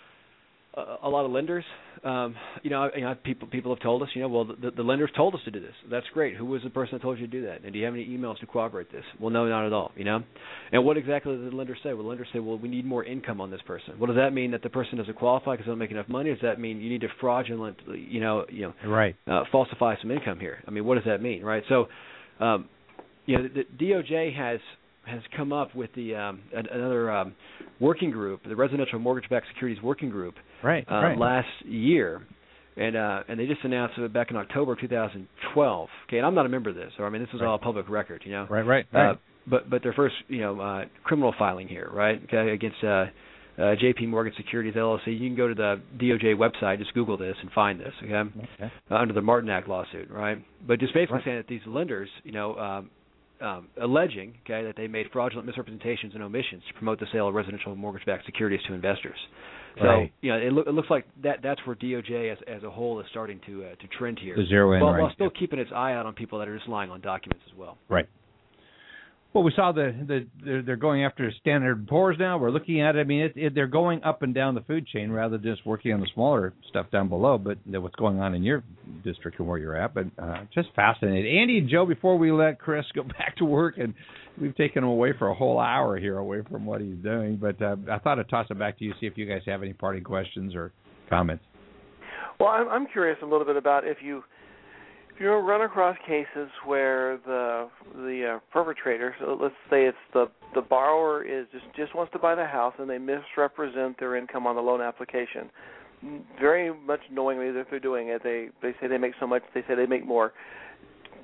a, a lot of lenders. Um, you know, you know, people people have told us, you know, well, the, the lenders told us to do this. That's great. Who was the person that told you to do that? And do you have any emails to corroborate this? Well, no, not at all. You know, and what exactly did the lender say? Well, the lender say, well, we need more income on this person. Well, does that mean that the person doesn't qualify because they don't make enough money? Does that mean you need to fraudulent, you know, you know, right, uh, falsify some income here? I mean, what does that mean, right? So, um, you know, the, the D O J has has come up with the um, another um, working group, the Residential Mortgage-Backed Securities Working Group, right, uh, right. last year, and uh, and they just announced it back in October of two thousand twelve. Okay, and I'm not a member of this, so I mean this is right. all public record, you know. Right, right, uh, right. But but their first, you know, uh, criminal filing here, right? Okay, against uh, uh, J P Morgan Securities L L C. You can go to the D O J website, just Google this and find this. Okay, okay. Uh, under the Martin Act lawsuit, right? But just basically right. saying that these lenders, you know. Um, Um, alleging, okay, that they made fraudulent misrepresentations and omissions to promote the sale of residential mortgage-backed securities to investors. So, right. you know, it, lo- it looks like that that's where D O J as as a whole is starting to uh, to trend here. The zero in, while, right. while still yeah. keeping its eye out on people that are just lying on documents as well. Right. Well, we saw the, the they're, they're going after Standard and Poor's now. We're looking at it. I mean, it, it, they're going up and down the food chain rather than just working on the smaller stuff down below, but what's going on in your district and where you're at. But uh, just fascinating. Andy and Joe, before we let Chris go back to work, and we've taken him away for a whole hour here away from what he's doing, but uh, I thought I'd toss it back to you, see if you guys have any parting questions or comments. Well, I'm, I'm curious a little bit about if you if you run across cases where the the uh, perpetrator, so let's say it's the the borrower is just just wants to buy the house and they misrepresent their income on the loan application, very much knowingly that they're doing it. They they say they make so much, they say they make more.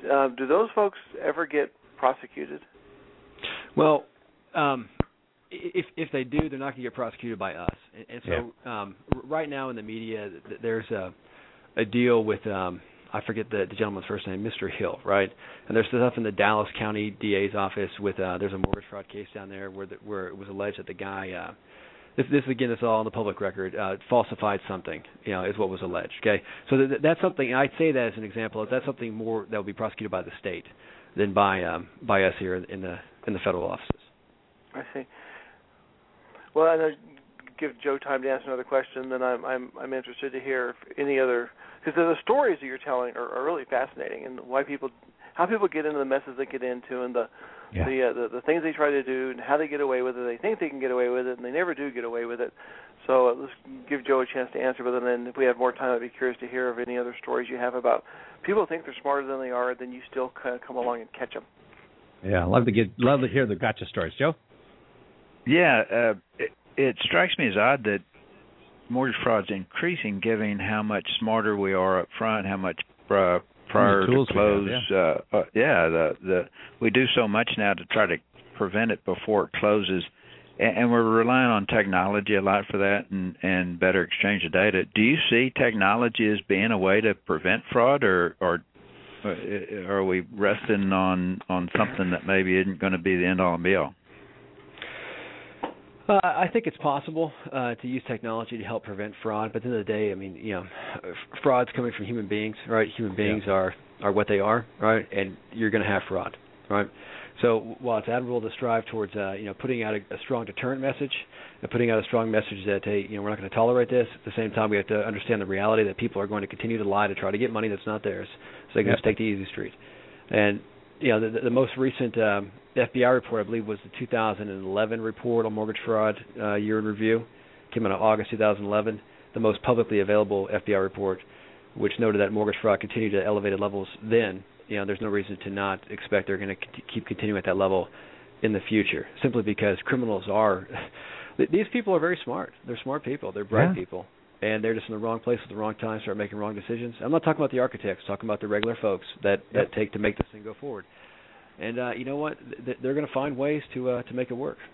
uh, do those folks ever get prosecuted? Well, um, if if they do, they're not going to get prosecuted by us. And, and so yeah. um, right now in the media, there's a a deal with um, I forget the, the gentleman's first name, Mister Hill, right? And there's stuff in the Dallas County D A's office with uh, there's a mortgage fraud case down there where the, where it was alleged that the guy. Uh, This, this again, is all on the public record. Uh, falsified something, you know, is what was alleged. Okay, so th- that's something. I'd say that as an example. That's something more that will be prosecuted by the state than by um, by us here in the in the federal offices. I see. Well, and I give Joe time to answer another question. Then I'm I'm I'm interested to hear if any other, because the stories that you're telling are, are really fascinating, and why people, how people get into the messes they get into, and the. Yeah. The, uh, the the things they try to do and how they get away with it. They think they can get away with it, and they never do get away with it. So uh, let's give Joe a chance to answer. But then if we have more time, I'd be curious to hear of any other stories you have about people who think they're smarter than they are, and then you still kind of come along and catch them. Yeah, love to get love to hear the gotcha stories, Joe. Yeah, uh, it, it strikes me as odd that mortgage fraud is increasing, given how much smarter we are up front, how much uh, prior to close. Have, yeah, uh, uh, yeah the, the, we do so much now to try to prevent it before it closes, and, and we're relying on technology a lot for that and, and better exchange of data. Do you see technology as being a way to prevent fraud, or, or are we resting on, on something that maybe isn't going to be the end-all and be-all? Uh, I think it's possible uh, to use technology to help prevent fraud, but at the end of the day, I mean, you know, fraud's coming from human beings, right? Human beings yeah. are, are what they are, right? And you're going to have fraud, right? So while it's admirable to strive towards, uh, you know, putting out a, a strong deterrent message and putting out a strong message that, hey, you know, we're not going to tolerate this. At the same time, we have to understand the reality that people are going to continue to lie to try to get money that's not theirs, so they can yeah. just take the easy street. And you know, the, the most recent um, F B I report, I believe, was the two thousand eleven report on mortgage fraud uh, year in review. Came out in August two thousand eleven. The most publicly available F B I report, which noted that mortgage fraud continued at elevated levels then. You know, there's no reason to not expect they're going to keep continuing at that level in the future, simply because criminals are – these people are very smart. They're smart people. They're bright yeah. people. And they're just in the wrong place at the wrong time, start making wrong decisions. I'm not talking about the architects, I'm talking about the regular folks that, yep. that take to make this thing go forward. And uh, you know what? They're going to find ways to uh, to make it work.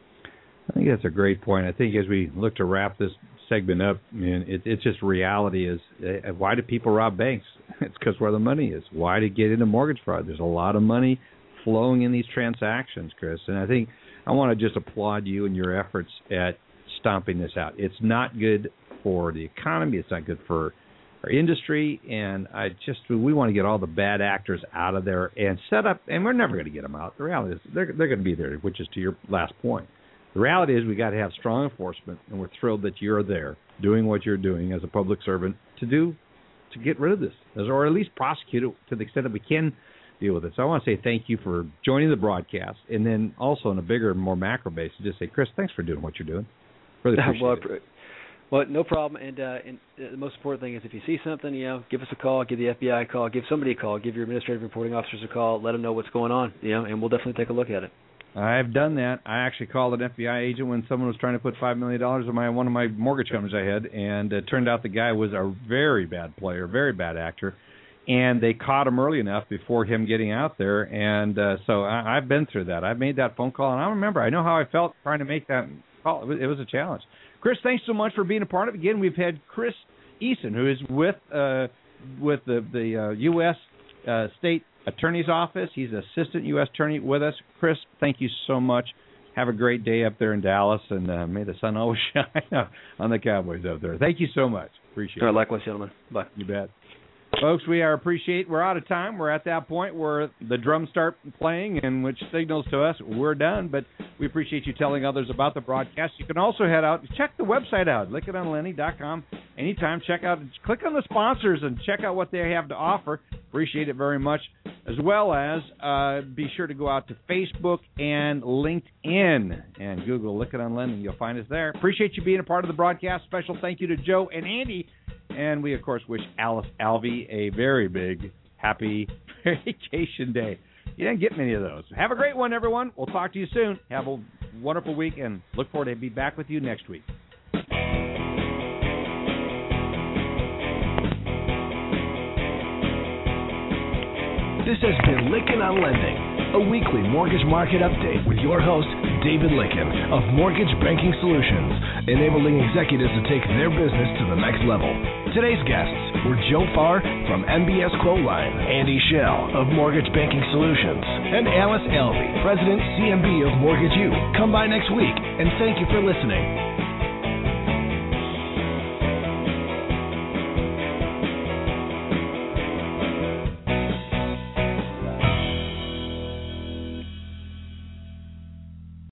I think that's a great point. I think as we look to wrap this segment up, I mean, it, it's just reality is, uh, why do people rob banks? It's because where the money is. Why to get into mortgage fraud? There's a lot of money flowing in these transactions, Chris. And I think I want to just applaud you and your efforts at stomping this out. It's not good for the economy. It's not good for our industry. And I just we want to get all the bad actors out of there and set up. And we're never going to get them out. The reality is they're they're going to be there, which is to your last point. The reality is we got to have strong enforcement, and we're thrilled that you're there doing what you're doing as a public servant to do to get rid of this, or at least prosecute it to the extent that we can deal with it. So I want to say thank you for joining the broadcast, and then also on a bigger, more macro basis, just say, Chris, thanks for doing what you're doing. Really appreciate well, it. Well, no problem. And, uh, and the most important thing is if you see something, you know, give us a call, give the F B I a call, give somebody a call, give your administrative reporting officers a call, let them know what's going on, you know, and we'll definitely take a look at it. I've done that. I actually called an F B I agent when someone was trying to put five million dollars in my one of my mortgage companies I had, and it turned out the guy was a very bad player, very bad actor, and they caught him early enough before him getting out there, and uh, so I, I've been through that. I've made that phone call, and I remember, I know how I felt trying to make that call. It was, it was a challenge. Chris, thanks so much for being a part of it. Again, we've had Chris Eason, who is with uh, with the, the uh, U S Uh, State Attorney's Office. He's an assistant U S attorney with us. Chris, thank you so much. Have a great day up there in Dallas, and uh, may the sun always shine on the Cowboys up there. Thank you so much. Appreciate All right, it. Likewise, gentlemen. Bye. You bet. Folks, we are appreciate. We're out of time. We're at that point where the drums start playing, and which signals to us we're done. But we appreciate you telling others about the broadcast. You can also head out, check the website out, Lickett on Lending dot com. Anytime, check out, click on the sponsors and check out what they have to offer. Appreciate it very much. As well as uh, be sure to go out to Facebook and LinkedIn and Google Lickett on Lending. You'll find us there. Appreciate you being a part of the broadcast. Special thank you to Joe and Andy. And we, of course, wish Alice Alvey a very big, happy vacation day. You didn't get many of those. Have a great one, everyone. We'll talk to you soon. Have a wonderful week, and look forward to be back with you next week. This has been Lykken on Lending, a weekly mortgage market update with your host, David Lykken of Mortgage Banking Solutions, enabling executives to take their business to the next level. Today's guests were Joe Farr from M B S Quoteline, Andy Schell of Mortgage Banking Solutions, and Alice Alvey, President, C M B of Mortgage U. Come by next week, and thank you for listening.